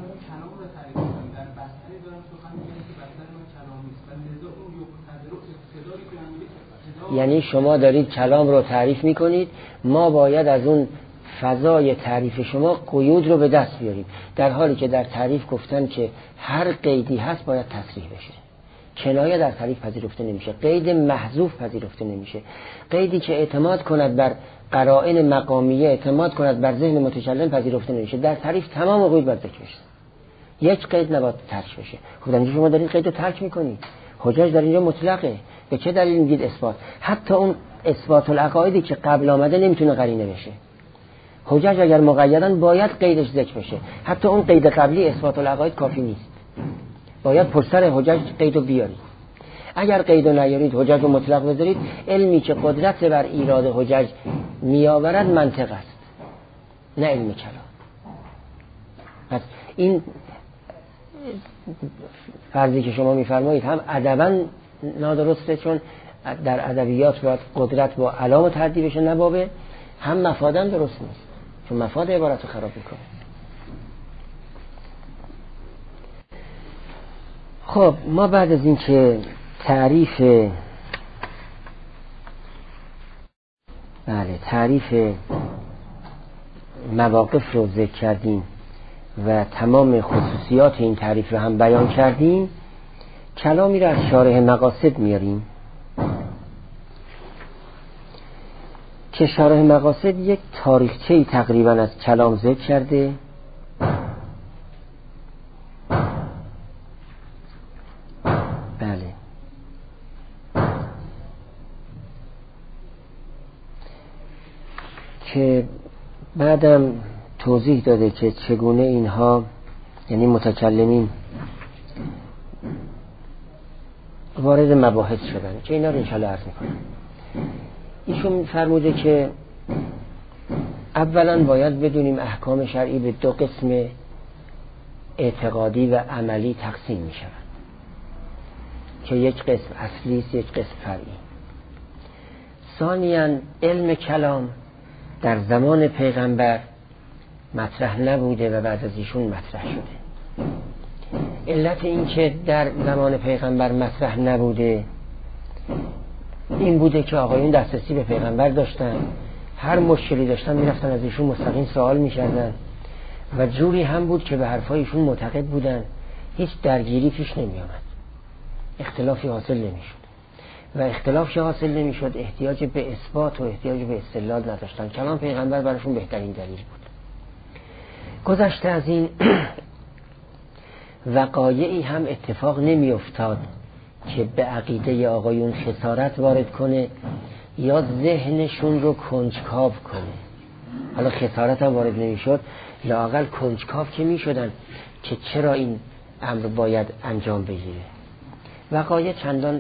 یعنی شما دارید کلام رو تعریف میکنید، ما باید از اون فضای تعریف شما قیود رو به دست بیاریم، در حالی که در تعریف گفتن که هر قیدی هست باید تصریح بشه. کنایه در تعریف پذیرفته نمیشه، قید محذوف پذیرفته نمیشه. قیدی که اعتماد کند بر قرائن مقامیه، اعتماد کند بر ذهن متکلم پذیرفته نمیشه. در تعریف تمام قید باید ذکر بشه، یک قید نباید ترک بشه. خب اینجا شما دارید قید رو ترک میکنید. حجج در اینجا مطلقه. به چه دلیل میگید اثبات؟ حتی اون اثبات العقایدی که قبل آمده نمیتونه قرینه بشه. حجج اگر مقیدن باید قیدش ذکر بشه. حتی اون قید قبلی اثبات العقاید کافی نیست، باید پشتر حجج قیدو بیارید. اگر قیدو نیارید، حجج رو مطلق بذارید، علمی که قدرت بر ایراد حجج میآورد منطق است، نه علم کلام. پس این فرضی که شما میفرمایید هم ادباً نادرسته، چون در ادبیات باید قدرت با علامه تعدی بشه نه با به، هم مفاداً درست نیست، چون مفاد عبارت رو خراب میکنه. خب ما بعد از این که تعریف بله تعریف مواقف رو ذکر کردیم و تمام خصوصیات این تعریف رو هم بیان کردیم، کلامی رو از شارح مقاصد میاریم که شارح مقاصد یک تاریخچه‌ای تقریبا از کلام ذکر کرده. بله که بعدم توضیح داده که چگونه اینها یعنی متکلمین وارد مباحث شدن، که اینا رو انشاءالله عرض میکنم. ایشون فرموده که اولا باید بدونیم احکام شرعی به دو قسم اعتقادی و عملی تقسیم می شود، که یک قسم اصلی است، یک قسم فرعی. ثانیاً علم کلام در زمان پیغمبر مطرح نبوده و بعد از ایشون مطرح شده. علت این که در زمان پیغمبر مطرح نبوده این بوده که آقایون دسترسی به پیغمبر داشتن، هر مشکلی داشتن میرفتن از ایشون مستقیم سوال میکردن و جوری هم بود که به حرفای ایشون معتقد بودن، هیچ درگیری پیش نمی آمد، اختلافی حاصل نمی شد. و اختلاف حاصل نمیشد، احتیاج به اثبات و احتیاج به استدلال نداشتن. کلام پیغمبر براشون بهترین دلیل بود. گذشته از این وقایعی هم اتفاق نمی افتاد که به عقیده آقایون خسارت وارد کنه یا ذهنشون رو کنجکاو کنه. حالا خسارت هم وارد نمی شد، لااقل کنجکاو که می شدن که چرا این امر باید انجام بگیره. وقایع چندان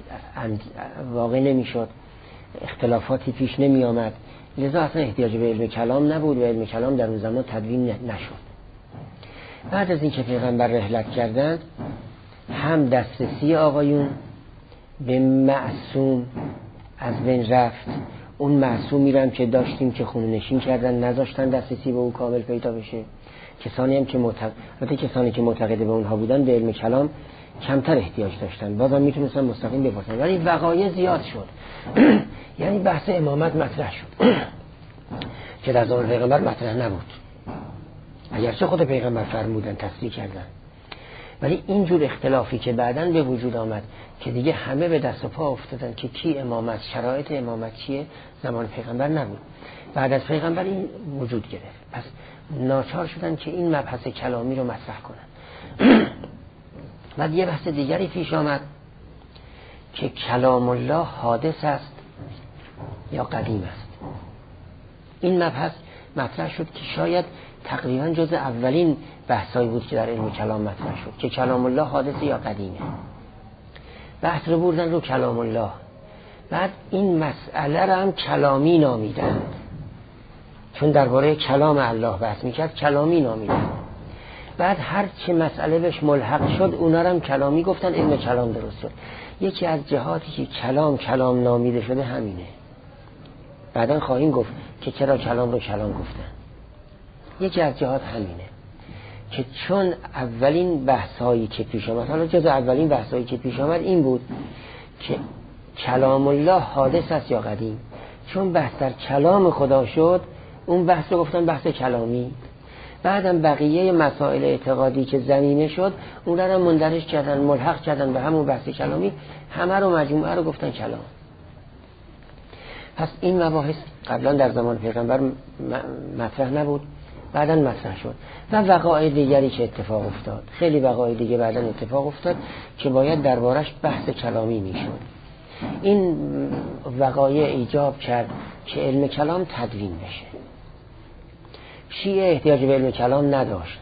واقع نمی شد، اختلافاتی پیش نمی آمد، لذا اصلا احتیاج به علم کلام نبود و علم کلام در اون زمان تدوین نشد. بعد از اینکه پیغمبر رحلت کردند، هم دسترسی آقایون به معصوم از بین رفت. اون معصومی رو هم که داشتیم که خونه نشین کردن، نذاشتن دسترسی به اون کامل پیدا بشه. کسانی هم که معتقد کسانی که معتقد به اونها بودن به علم کلام کمتر احتیاج داشتن، بازم میتونستن مستقیم بپرسن، ولی وقایع زیاد شد. یعنی بحث امامت مطرح شد که در زمان پیغمبر مطرح نبود، اگرچه خود پیغمبر فرمودن تصریح کردن، ولی اینجور اختلافی که بعداً به وجود آمد که دیگه همه به دست و پا افتادن که کی امامت، شرایط امامت چیه، زمان پیغمبر نبود. بعد از پیغمبر این وجود گرفت، پس ناچار شدن که این مبحث کلامی رو مطرح کنن. بعد یه بحث دیگری پیش آمد که کلام الله حادث است یا قدیم است. این مبحث مطرح شد که شاید تقریبا جز اولین بحثایی بود که در علم کلام مطرح شد که کلام الله حادث یا قدیمه. بحث رو بردن رو کلام الله، بعد این مسئله رو هم کلامی نامیدن، چون درباره کلام الله بحث میکرد کلامی نامیدن. بعد هر چه مسئله بهش ملحق شد اونا رو هم کلامی گفتن، علم کلام درست شد. یکی از جهاتی که کلام کلام نامیده شده همینه. بعداً خواهیم گفت که چرا کلام رو کلام گفتن. یکی از جهات همینه که چون اولین بحثایی که پیش آمد، حالا جز اولین بحثایی که پیش آمد این بود که کلام الله حادث است یا قدیم. چون بحث در کلام خدا شد، اون بحث رو گفتن بحث کلامی. بعدم بقیه مسائل اعتقادی که زمینه شد اون رو مندرج کردن، ملحق کردن به همون بحث کلامی، همه رو مجموعه رو گفتن کلام. پس این مباحث قبلا در زمان پیغمبر مطرح نبود، بعداً مطرح شد. و وقایع دیگری که اتفاق افتاد، خیلی وقایع دیگه بعداً اتفاق افتاد که باید دربارش بحث کلامی میشد. این وقایع ایجاب کرد که علم کلام تدوین بشه. شیعه احتیاج به علم کلام نداشت،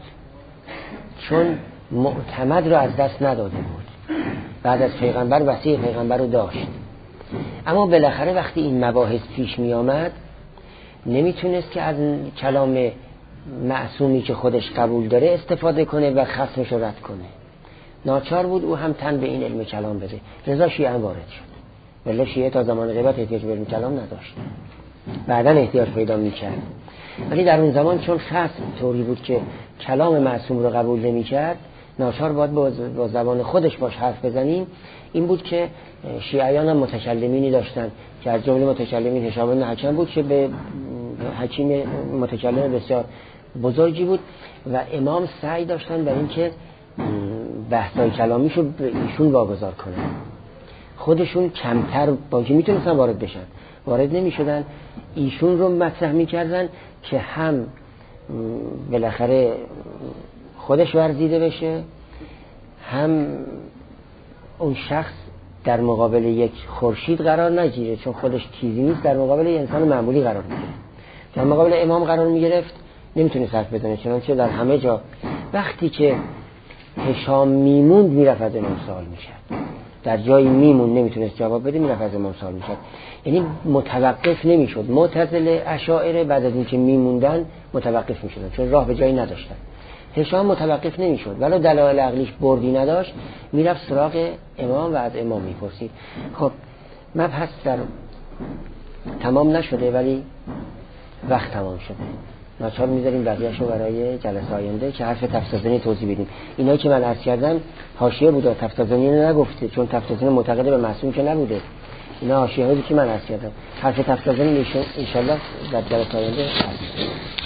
چون معتمد رو از دست نداده بود، بعد از پیغمبر وصی پیغمبر رو داشت. اما بالاخره وقتی این مباحث پیش می آمد نمیتونست که از کلام معصومی که خودش قبول داره استفاده کنه و خصمش رو رد کنه. ناچار بود او هم تن به این علم کلام بده، لذا شیعه هم وارد شد. ولی شیعه تا زمان غیبت احتیاج به علم کلام نداشت، بعداً احتیاج پیدا میکرد. ولی در اون زمان چون خصم طوری بود که کلام معصوم رو قبول نمیکرد، ناچار باید با زبان خودش باش حرف بزنیم. این بود که شیعیان هم متکلمینی داشتن که از جمله متکلمین هشام بن حکیم بود که به حکیم متکلم بسیار بزرگی بود و امام سعی داشتن بر این که بحثای کلامیشو به ایشون واگذار کنن. خودشون کمتر با که میتونستن وارد بشن، وارد نمیشدن، ایشون رو مطرح میکردن که هم بالاخره خودش ورزیده بشه، هم اون شخص در مقابل یک خورشید قرار نگیره، چون خودش چیزی نیست، در مقابل یک انسان معمولی قرار میگیره. در مقابل امام قرار میگرفت نمیتونه حرف بزنه، چنانچه در همه جا وقتی که هشام میموند میرفت از امام سوال میشد، در جایی میموند نمیتونست جواب بده میرفت از امام سوال میشد، یعنی متوقف نمیشد. معتزله اشاعره بعد از اینکه میموندن متوقف میشدن چون راه به جایی نداشتن. هشام متوقف نمیشد، ولو دلایل عقلیش بردی نداشت، میرفت سراغ امام و از امام میپرسید. خب مبحث در تمام نشده ولی وقت تمام شده، ناچار میذاریم بقیه‌شو برای جلسه آینده که حرف تفسیرزنی توضیح بدیم. اینایی که من عرض کردم حاشیه بود، تفسیرزنی نگفته، چون تفسیرزنی معتقد به معصوم که نبوده. اینا حاشیه هایی که من عرض کردم. حرف تفسیرزنی ان شاء الله در جلسه آینده